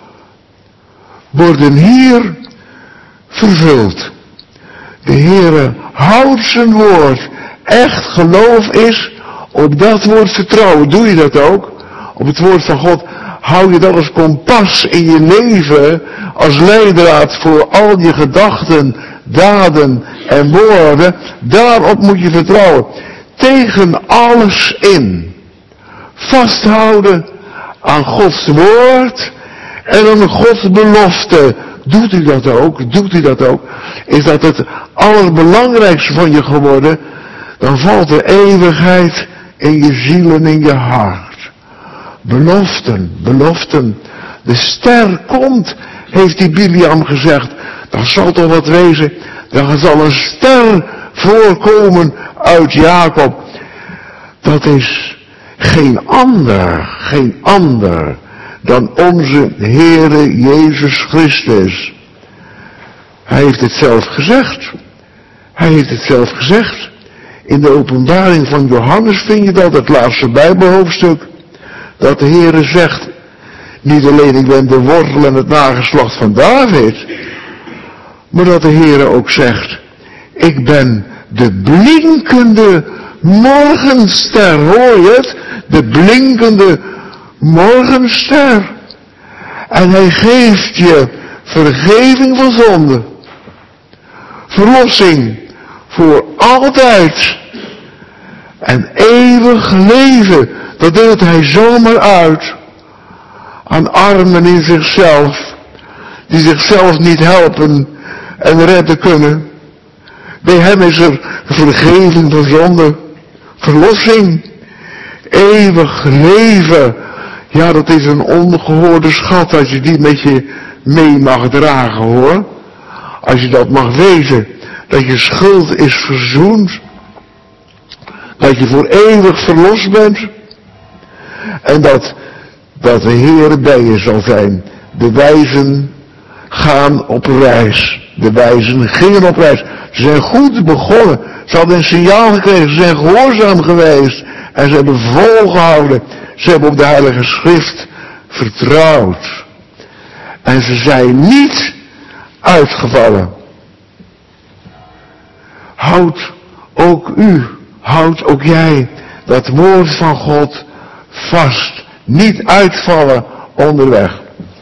worden hier vervuld. De Heere houdt zijn woord. Echt geloof is op dat woord vertrouwen. Doe je dat ook? Op het woord van God. Hou je dat als kompas in je leven. Als leidraad voor al je gedachten, daden en woorden. Daarop moet je vertrouwen. Tegen alles in. Vasthouden aan Gods woord. En aan Gods belofte. Doet u dat ook? Doet u dat ook? Is dat het allerbelangrijkste van je geworden? Dan valt de eeuwigheid in je ziel en in je hart. Beloften, beloften. De ster komt, heeft die Biliam gezegd. Dan zal toch wat wezen. Dan zal een ster voorkomen uit Jacob. Dat is geen ander, geen ander dan onze Heere Jezus Christus. Hij heeft het zelf gezegd. Hij heeft het zelf gezegd. In de openbaring van Johannes vind je dat, het laatste Bijbelhoofdstuk. Dat de Heere zegt, niet alleen ik ben de wortel en het nageslacht van David. Maar dat de Heere ook zegt, ik ben de blinkende morgenster. Hoor je het? De blinkende morgenster. En hij geeft je vergeving van zonde. Verlossing voor altijd. En eeuwig leven. Dat deelt hij zomaar uit. Aan armen in zichzelf. Die zichzelf niet helpen en redden kunnen. Bij hem is er vergeving van zonde. Verlossing. Eeuwig leven. Ja, dat is een ongehoorde schat als je die met je mee mag dragen, hoor. Als je dat mag weten. Dat je schuld is verzoend. Dat je voor eeuwig verlost bent. En dat, dat de Heer bij je zal zijn. De wijzen gaan op reis. De wijzen gingen op reis. Ze zijn goed begonnen. Ze hadden een signaal gekregen. Ze zijn gehoorzaam geweest. En ze hebben volgehouden. Ze hebben op de Heilige Schrift vertrouwd. En ze zijn niet uitgevallen. Houd ook u, houd ook jij dat woord van God vast. Niet uitvallen onderweg.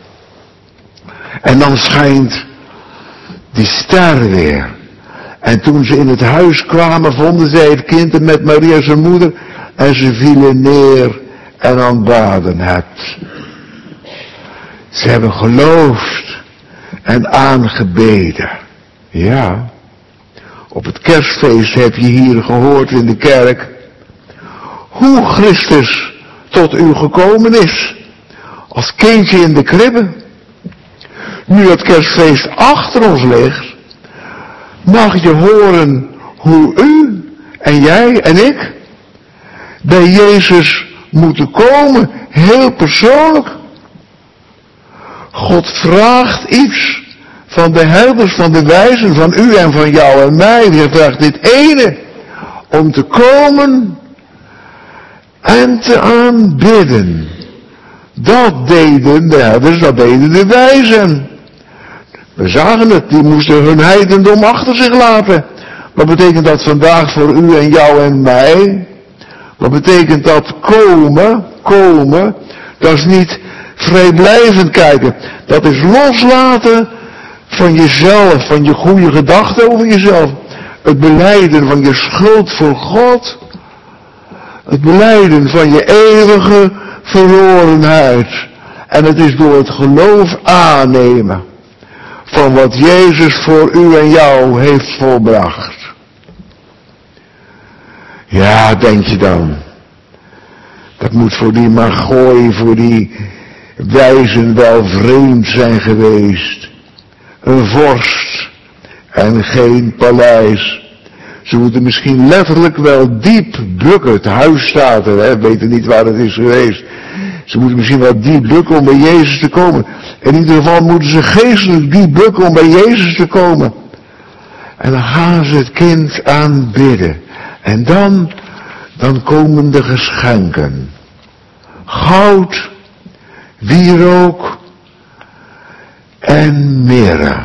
En dan schijnt die ster weer. En toen ze in het huis kwamen, vonden zij het kind met Maria zijn moeder. En ze vielen neer en aanbaden het. Ze hebben geloofd en aangebeden. Ja. Op het kerstfeest heb je hier gehoord in de kerk hoe Christus tot u gekomen is. Als kindje in de kribbe. Nu het kerstfeest achter ons ligt, mag je horen hoe u en jij en ik bij Jezus moeten komen, heel persoonlijk. God vraagt iets van de herders, van de wijzen, van u en van jou en mij. Hij vraagt dit ene, om te komen en te aanbidden. Dat deden de herders, dat deden de wijzen. We zagen het, die moesten hun heidendom achter zich laten. Wat betekent dat vandaag voor u en jou en mij? Wat betekent dat komen, komen? Dat is niet vrijblijvend kijken. Dat is loslaten van jezelf, van je goede gedachten over jezelf. Het belijden van je schuld voor God. Het belijden van je eeuwige verlorenheid. En het is door het geloof aannemen van wat Jezus voor u en jou heeft volbracht. Ja, denk je dan. Dat moet voor die Margooi, voor die wijzen wel vreemd zijn geweest. Een vorst en geen paleis. Ze moeten misschien letterlijk wel diep bukken. Het huis staat er, hè, weten niet waar het is geweest. Ze moeten misschien wel diep bukken om bij Jezus te komen. In ieder geval moeten ze geestelijk diep bukken om bij Jezus te komen. En dan gaan ze het kind aanbidden. En dan, dan komen de geschenken. Goud, wierook en mirre.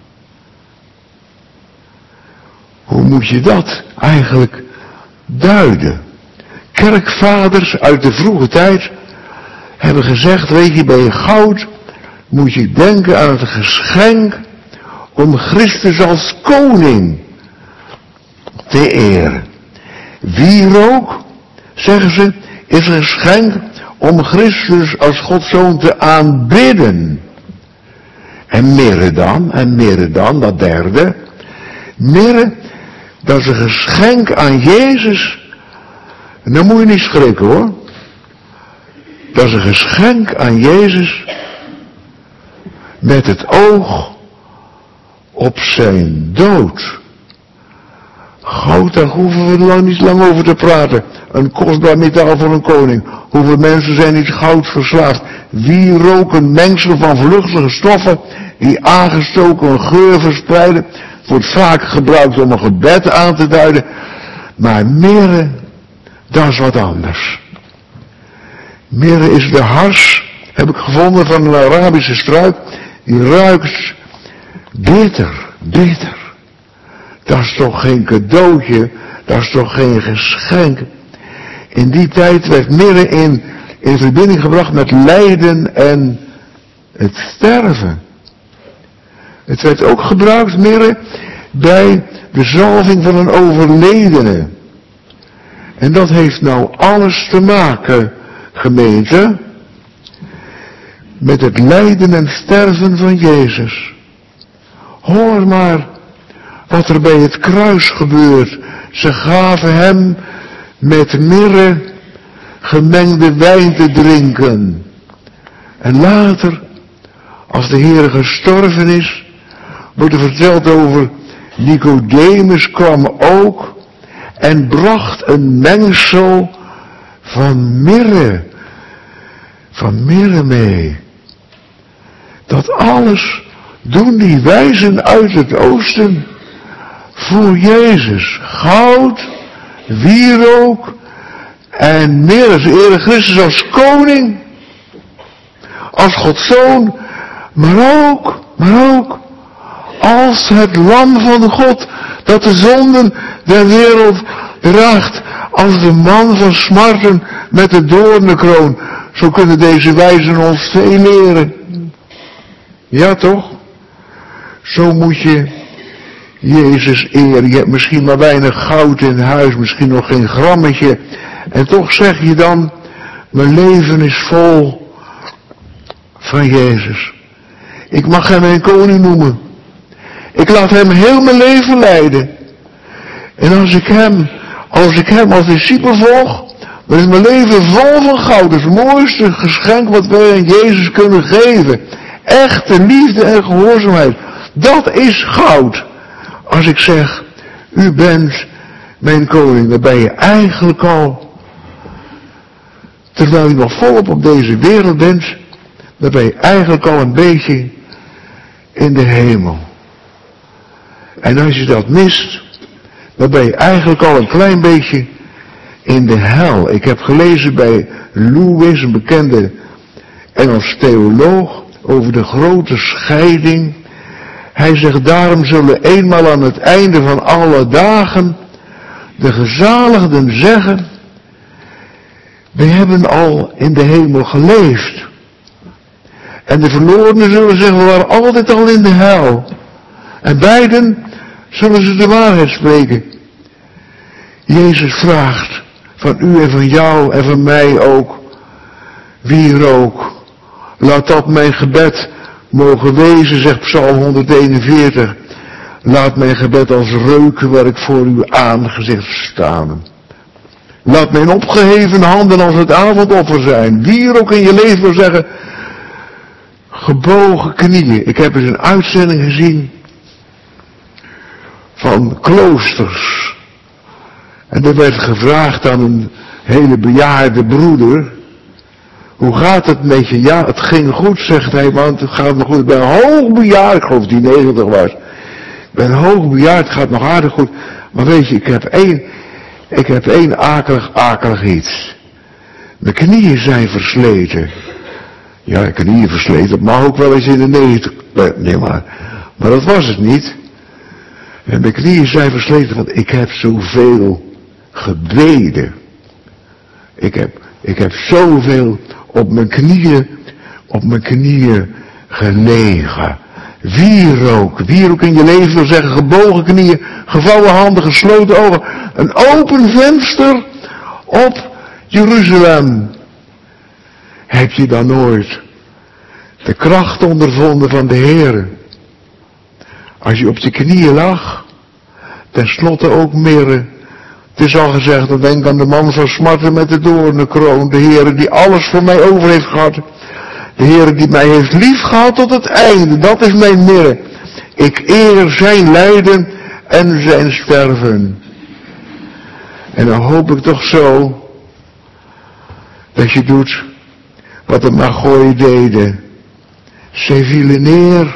Hoe moet je dat eigenlijk duiden? Kerkvaders uit de vroege tijd hebben gezegd, weet je, bij goud moet je denken aan het geschenk om Christus als koning te eren. Wierook, zeggen ze, is een geschenk om Christus als Gods zoon te aanbidden. En mirre dan, en mirre dan, dat derde. Mirre, dat is een geschenk aan Jezus. En dan moet je niet schrikken hoor. Dat is een geschenk aan Jezus met het oog op zijn dood. Goud, daar hoeven we lang niet lang over te praten. Een kostbaar metaal voor een koning. Hoeveel mensen zijn niet goud verslaafd? Wie rook een mengsel van vluchtige stoffen die aangestoken een geur verspreiden? Het wordt vaak gebruikt om een gebed aan te duiden. Maar mirre, dat is wat anders. Mirre is de hars, heb ik gevonden, van een Arabische struik. Die ruikt bitter, bitter. Dat is toch geen cadeautje, dat is toch geen geschenk. In die tijd werd mirre in, in verbinding gebracht met lijden en het sterven. Het werd ook gebruikt, mirre, bij de zalving van een overledene. En dat heeft nou alles te maken, gemeente, met het lijden en sterven van Jezus. Hoor maar wat er bij het kruis gebeurt. Ze gaven hem met mirre gemengde wijn te drinken. En later, als de Heer gestorven is, wordt er verteld over Nicodemus kwam ook en bracht een mengsel van mirre, van mirre mee. Dat alles doen die wijzen uit het oosten voor Jezus. Goud, wierook en mirre. Ze eren Christus als koning, als Gods zoon, maar ook, maar ook als het lam van God dat de zonden der wereld draagt, als de man van smarten met de doornenkroon. Zo kunnen deze wijzen ons veel leren. Ja toch? Zo moet je Jezus eren. Je hebt misschien maar weinig goud in huis, misschien nog geen grammetje. En toch zeg je dan, mijn leven is vol van Jezus. Ik mag hem mijn koning noemen. Ik laat hem heel mijn leven leiden. En als ik hem, als ik hem als discipel volg, dan is mijn leven vol van goud. Dat is het mooiste geschenk wat wij aan Jezus kunnen geven. Echte liefde en gehoorzaamheid. Dat is goud. Als ik zeg, u bent mijn koning, dan ben je eigenlijk al, terwijl je nog volop op deze wereld bent, dan ben je eigenlijk al een beetje in de hemel. En als je dat mist, dan ben je eigenlijk al een klein beetje in de hel. Ik heb gelezen bij Lewis, een bekende Engels theoloog, over de grote scheiding. Hij zegt, daarom zullen eenmaal aan het einde van alle dagen de gezaligden zeggen, we hebben al in de hemel geleefd. En de verlorenen zullen zeggen, we waren altijd al in de hel. En beiden zullen ze de waarheid spreken. Jezus vraagt van u en van jou en van mij ook, wierook. Laat dat mijn gebed mogen wezen, zegt Psalm honderdeenenveertig. Laat mijn gebed als reukwerk voor uw aangezicht staan. Laat mijn opgeheven handen als het avondoffer zijn. Wierook in je leven wil zeggen, gebogen knieën. Ik heb eens een uitzending gezien van kloosters. En er werd gevraagd aan een hele bejaarde broeder: hoe gaat het met je? Ja, het ging goed, zegt hij, want het gaat nog goed. Ik ben hoogbejaard, ik geloof dat hij negentig was. Ik ben hoogbejaard, het gaat nog aardig goed. Maar weet je, ik heb één, ik heb één akelig, akelig iets. Mijn knieën zijn versleten. Ja, knieën versleten, dat mag ook wel eens in de negentig. Nee, maar, maar dat was het niet. En mijn knieën zijn versleten, want ik heb zoveel gebeden. Ik heb, ik heb zoveel op mijn knieën, op mijn knieën gelegen. Wierook, wierook in je leven wil zeggen gebogen knieën, gevouwen handen, gesloten ogen. Een open venster op Jeruzalem. Heb je dan nooit de kracht ondervonden van de Heer? Als je op je knieën lag, tenslotte ook mirre. Het is al gezegd, dan denk aan de man van smarten met de doornenkroon. De Heer die alles voor mij over heeft gehad. De Heer die mij heeft lief gehad tot het einde. Dat is mijn mirre. Ik eer zijn lijden en zijn sterven. En dan hoop ik toch zo dat je doet wat de Magoi deden. Zij vielen neer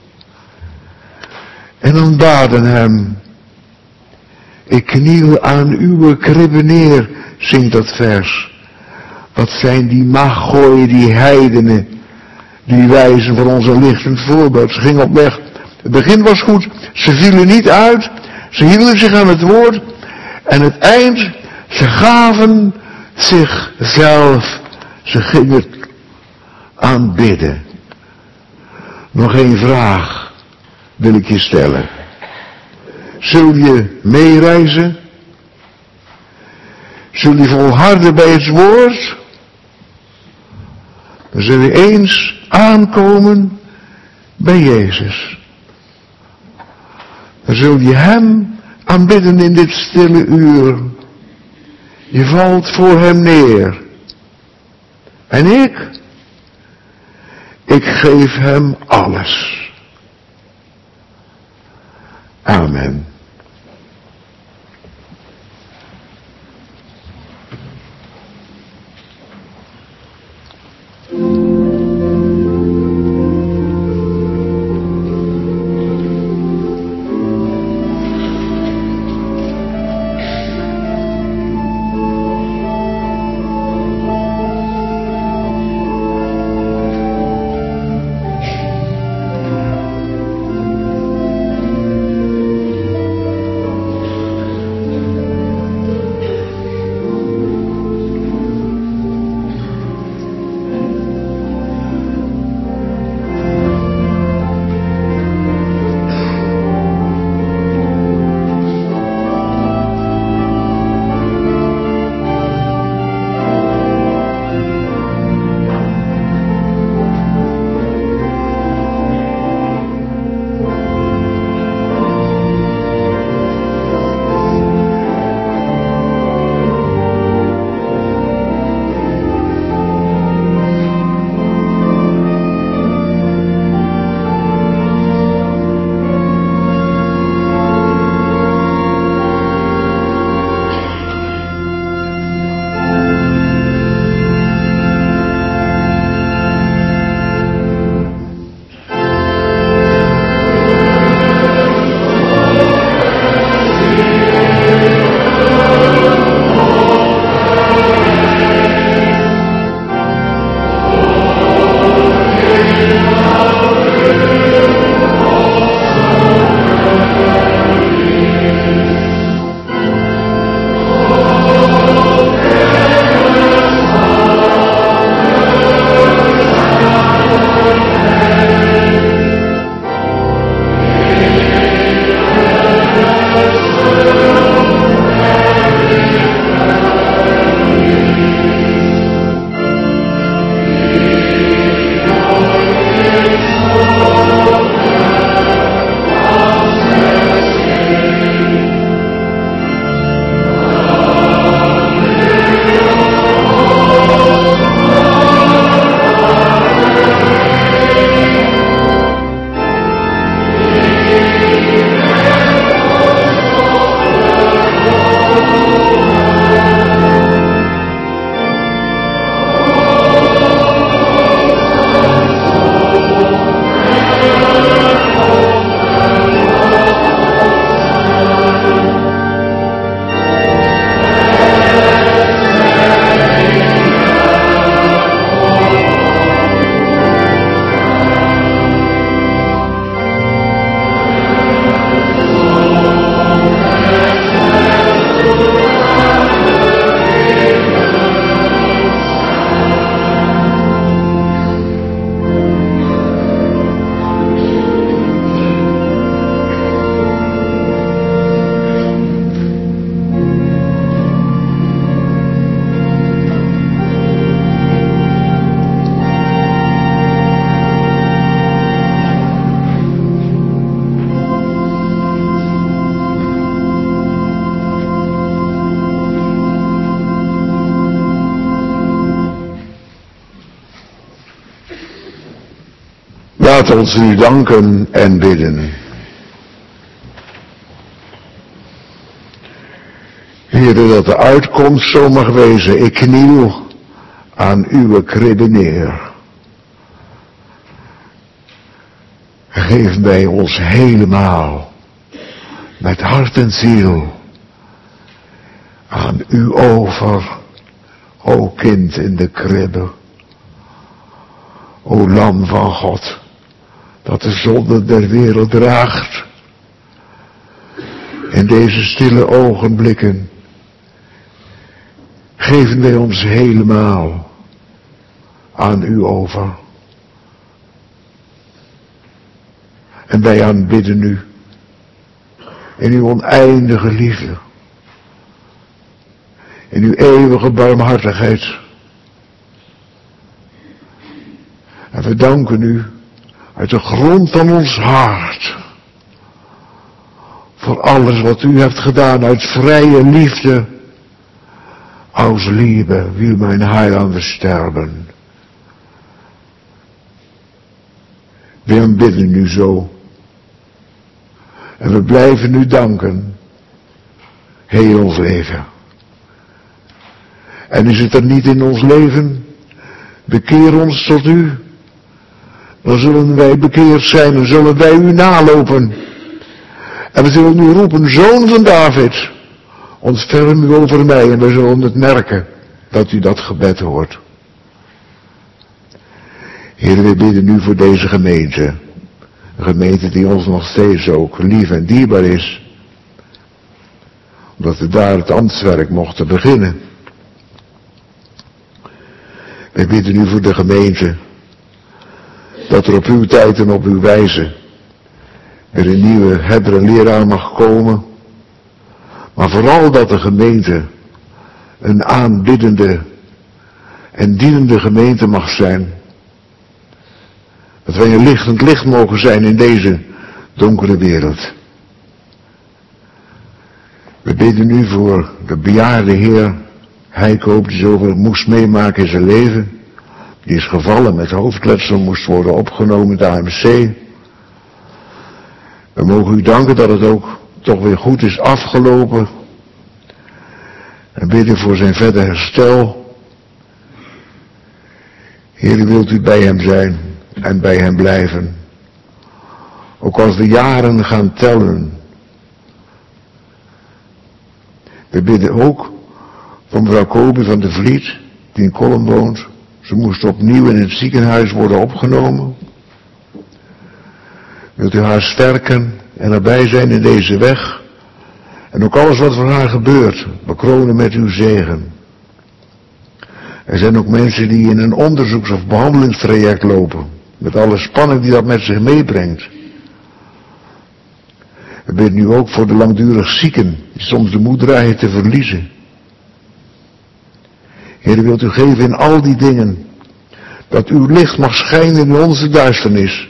en aanbaden hem. Ik kniel aan uw kribben neer, zingt dat vers. Wat zijn die Magoi, die heidenen, die wijzen voor ons een lichtend voorbeeld. Ze gingen op weg. Het begin was goed, ze vielen niet uit, ze hielden zich aan het woord. En het eind, ze gaven zichzelf, ze gingen aanbidden. Nog één vraag wil ik je stellen. Zul je meereizen? Zul je volharden bij het woord? Dan zul je eens aankomen bij Jezus. Dan zul je hem aanbidden in dit stille uur. Je valt voor hem neer. En ik? Ik geef hem alles. Amen. Laat ons nu danken en bidden. Heere, dat de uitkomst zo mag wezen. Ik kniel aan uw kribbe neer. Geef mij ons helemaal, met hart en ziel, aan u over, o kind in de kribbe, o lam van God, dat de zonde der wereld draagt. In deze stille ogenblikken geven wij ons helemaal aan u over. En wij aanbidden u in uw oneindige liefde, in uw eeuwige barmhartigheid. En we danken u uit de grond van ons hart voor alles wat u hebt gedaan uit vrije liefde. Aus Liebe will mein Heiland sterben. We aanbidden u zo. En we blijven u danken. Heel ons leven. En is het er niet in ons leven? Bekeer ons tot u. Dan zullen wij bekeerd zijn en zullen wij u nalopen. En we zullen u roepen, Zoon van David. Ontferm u over mij en we zullen het merken dat u dat gebed hoort. Heer, we bidden u voor deze gemeente. Een gemeente die ons nog steeds ook lief en dierbaar is. Omdat we daar het ambtswerk mochten beginnen. We bidden u voor de gemeente. Dat er op uw tijd en op uw wijze er een nieuwe herder en leraar mag komen. Maar vooral dat de gemeente een aanbiddende en dienende gemeente mag zijn. Dat wij een lichtend licht mogen zijn in deze donkere wereld. We bidden u voor de bejaarde heer Heikoop, die zoveel moest meemaken in zijn leven. Die is gevallen met hoofdletsel, moest worden opgenomen in de A M C. We mogen u danken dat het ook toch weer goed is afgelopen. En bidden voor zijn verder herstel. Heer, wilt u bij hem zijn en bij hem blijven. Ook als de jaren gaan tellen. We bidden ook voor mevrouw Kobe van de Vliet, die in Kolm woont. Ze moest opnieuw in het ziekenhuis worden opgenomen. Wilt u haar sterken en erbij zijn in deze weg. En ook alles wat voor haar gebeurt, bekronen met uw zegen. Er zijn ook mensen die in een onderzoeks- of behandelingstraject lopen. Met alle spanning die dat met zich meebrengt. We bidden nu ook voor de langdurig zieken, die soms de moed dreigen te verliezen. Heer, wilt u geven in al die dingen, dat uw licht mag schijnen in onze duisternis.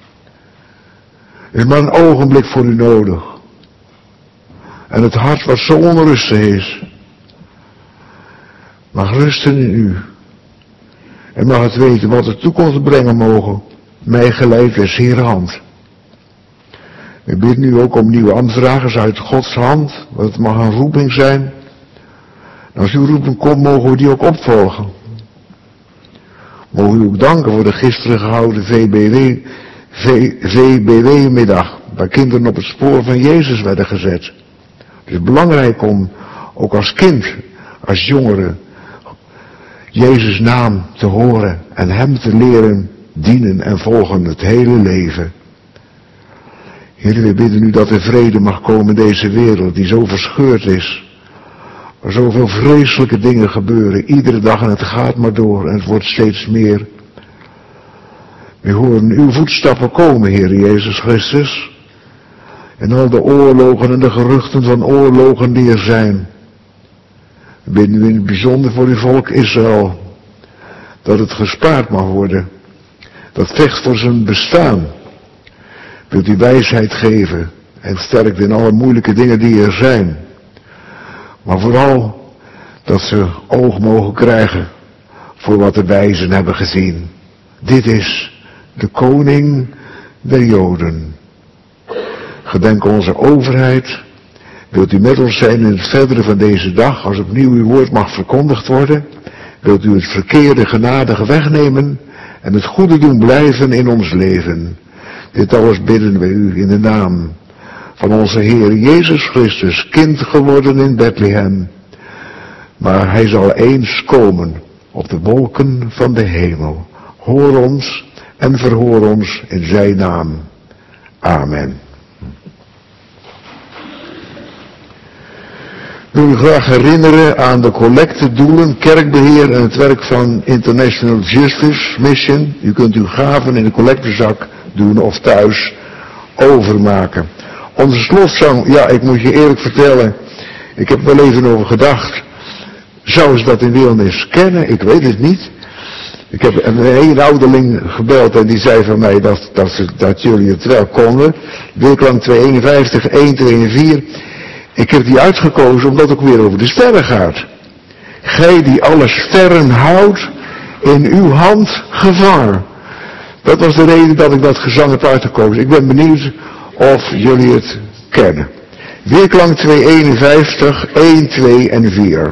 Er is maar een ogenblik voor u nodig. En het hart wat zo onrustig is, mag rusten in u. En mag het weten wat de toekomst brengen mogen, mij geleid is Heer hand. We bidden nu ook om nieuwe aanvragers uit Gods hand, want het mag een roeping zijn. En als uw roeping komt, mogen we die ook opvolgen. Mogen we u ook danken voor de gisteren gehouden V B W, V B W-middag, waar kinderen op het spoor van Jezus werden gezet. Het is belangrijk om, ook als kind, als jongere, Jezus' naam te horen en hem te leren dienen en volgen het hele leven. Heer, we bidden u dat er vrede mag komen in deze wereld die zo verscheurd is. Waar zoveel vreselijke dingen gebeuren, iedere dag en het gaat maar door en het wordt steeds meer. We horen uw voetstappen komen, Heer Jezus Christus. En al de oorlogen en de geruchten van oorlogen die er zijn. We bidden u in het bijzonder voor uw volk Israël. Dat het gespaard mag worden. Dat vecht voor zijn bestaan. Wilt u wijsheid geven. En sterkt in alle moeilijke dingen die er zijn. Maar vooral dat ze oog mogen krijgen voor wat de wijzen hebben gezien. Dit is de koning der Joden. Gedenk onze overheid. Wilt u met ons zijn in het verdere van deze dag, als opnieuw uw woord mag verkondigd worden? Wilt u het verkeerde genadig wegnemen en het goede doen blijven in ons leven? Dit alles bidden wij u in de naam van onze Heer Jezus Christus, kind geworden in Bethlehem. Maar hij zal eens komen op de wolken van de hemel. Hoor ons en verhoor ons in zijn naam. Amen. Ik wil u graag herinneren aan de collectedoelen, kerkbeheer en het werk van International Justice Mission. U kunt uw gaven in de collectezak doen of thuis overmaken. Onze slotzang, ja, ik moet je eerlijk vertellen, ik heb er wel even over gedacht. Zou ze dat in Wilnis kennen? Ik weet het niet. Ik heb een hele ouderling gebeld en die zei van mij dat, dat, ze, dat jullie het wel konden. Weerklank tweehonderdeenenvijftig, één, twee en vier. Ik heb die uitgekozen omdat het ook weer over de sterren gaat. Gij die alle sterren houdt, in uw hand gevangen. Dat was de reden dat ik dat gezang heb uitgekozen. Ik ben benieuwd of jullie het kennen. Weerklank tweehonderdeenenvijftig, één, twee en vier.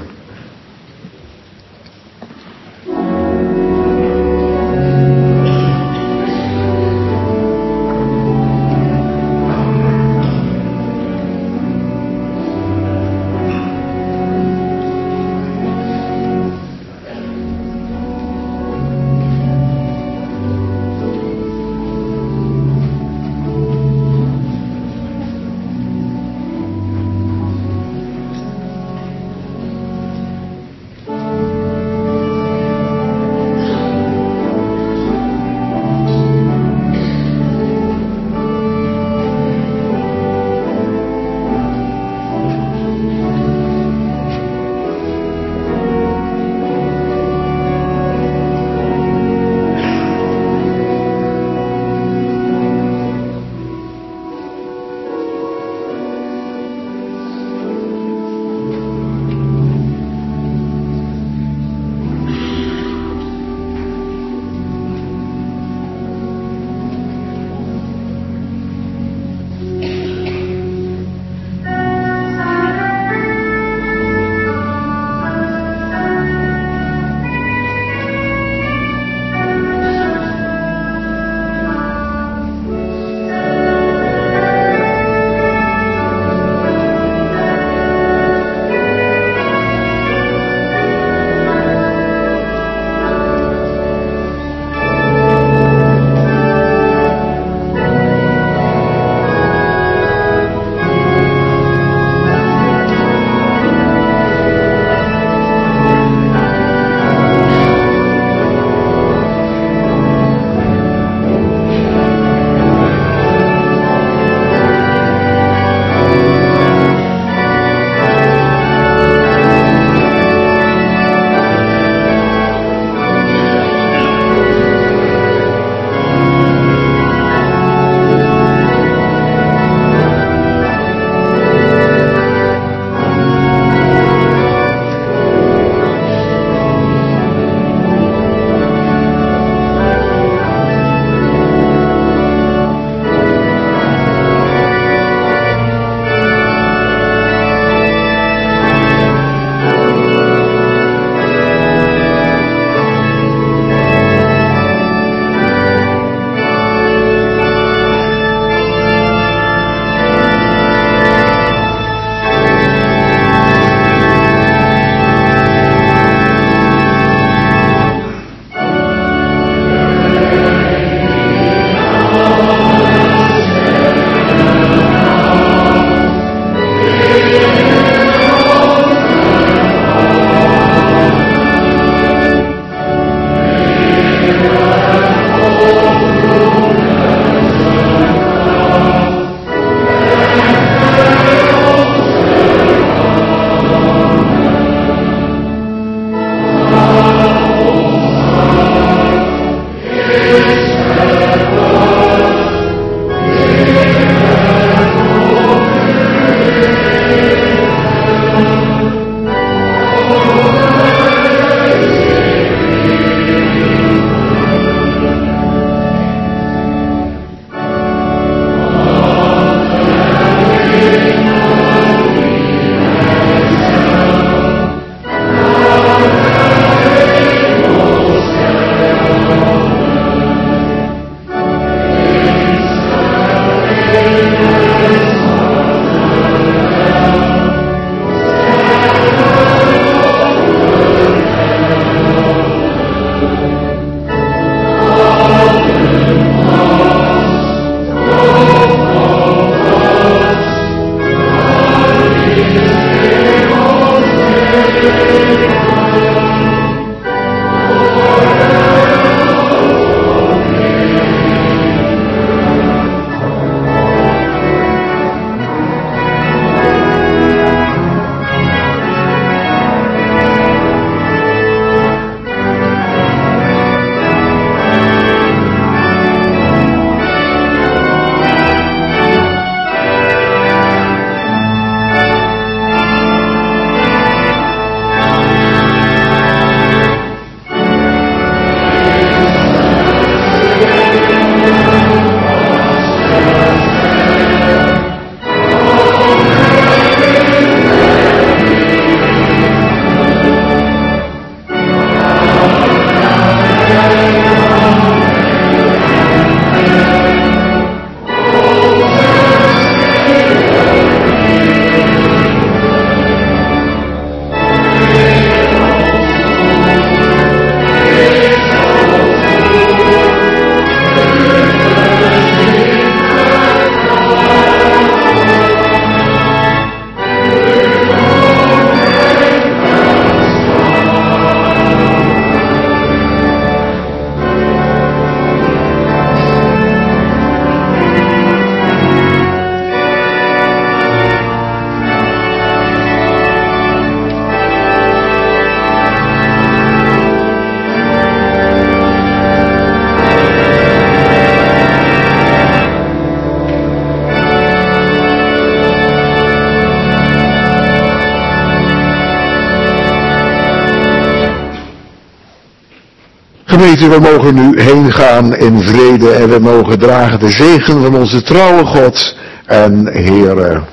Gemeente, we mogen nu heen gaan in vrede en we mogen dragen de zegen van onze trouwe God en Heere.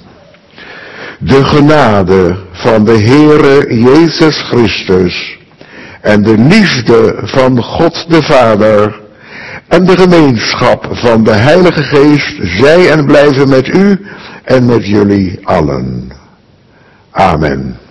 De genade van de Heere Jezus Christus en de liefde van God de Vader en de gemeenschap van de Heilige Geest zij en blijven met u en met jullie allen. Amen.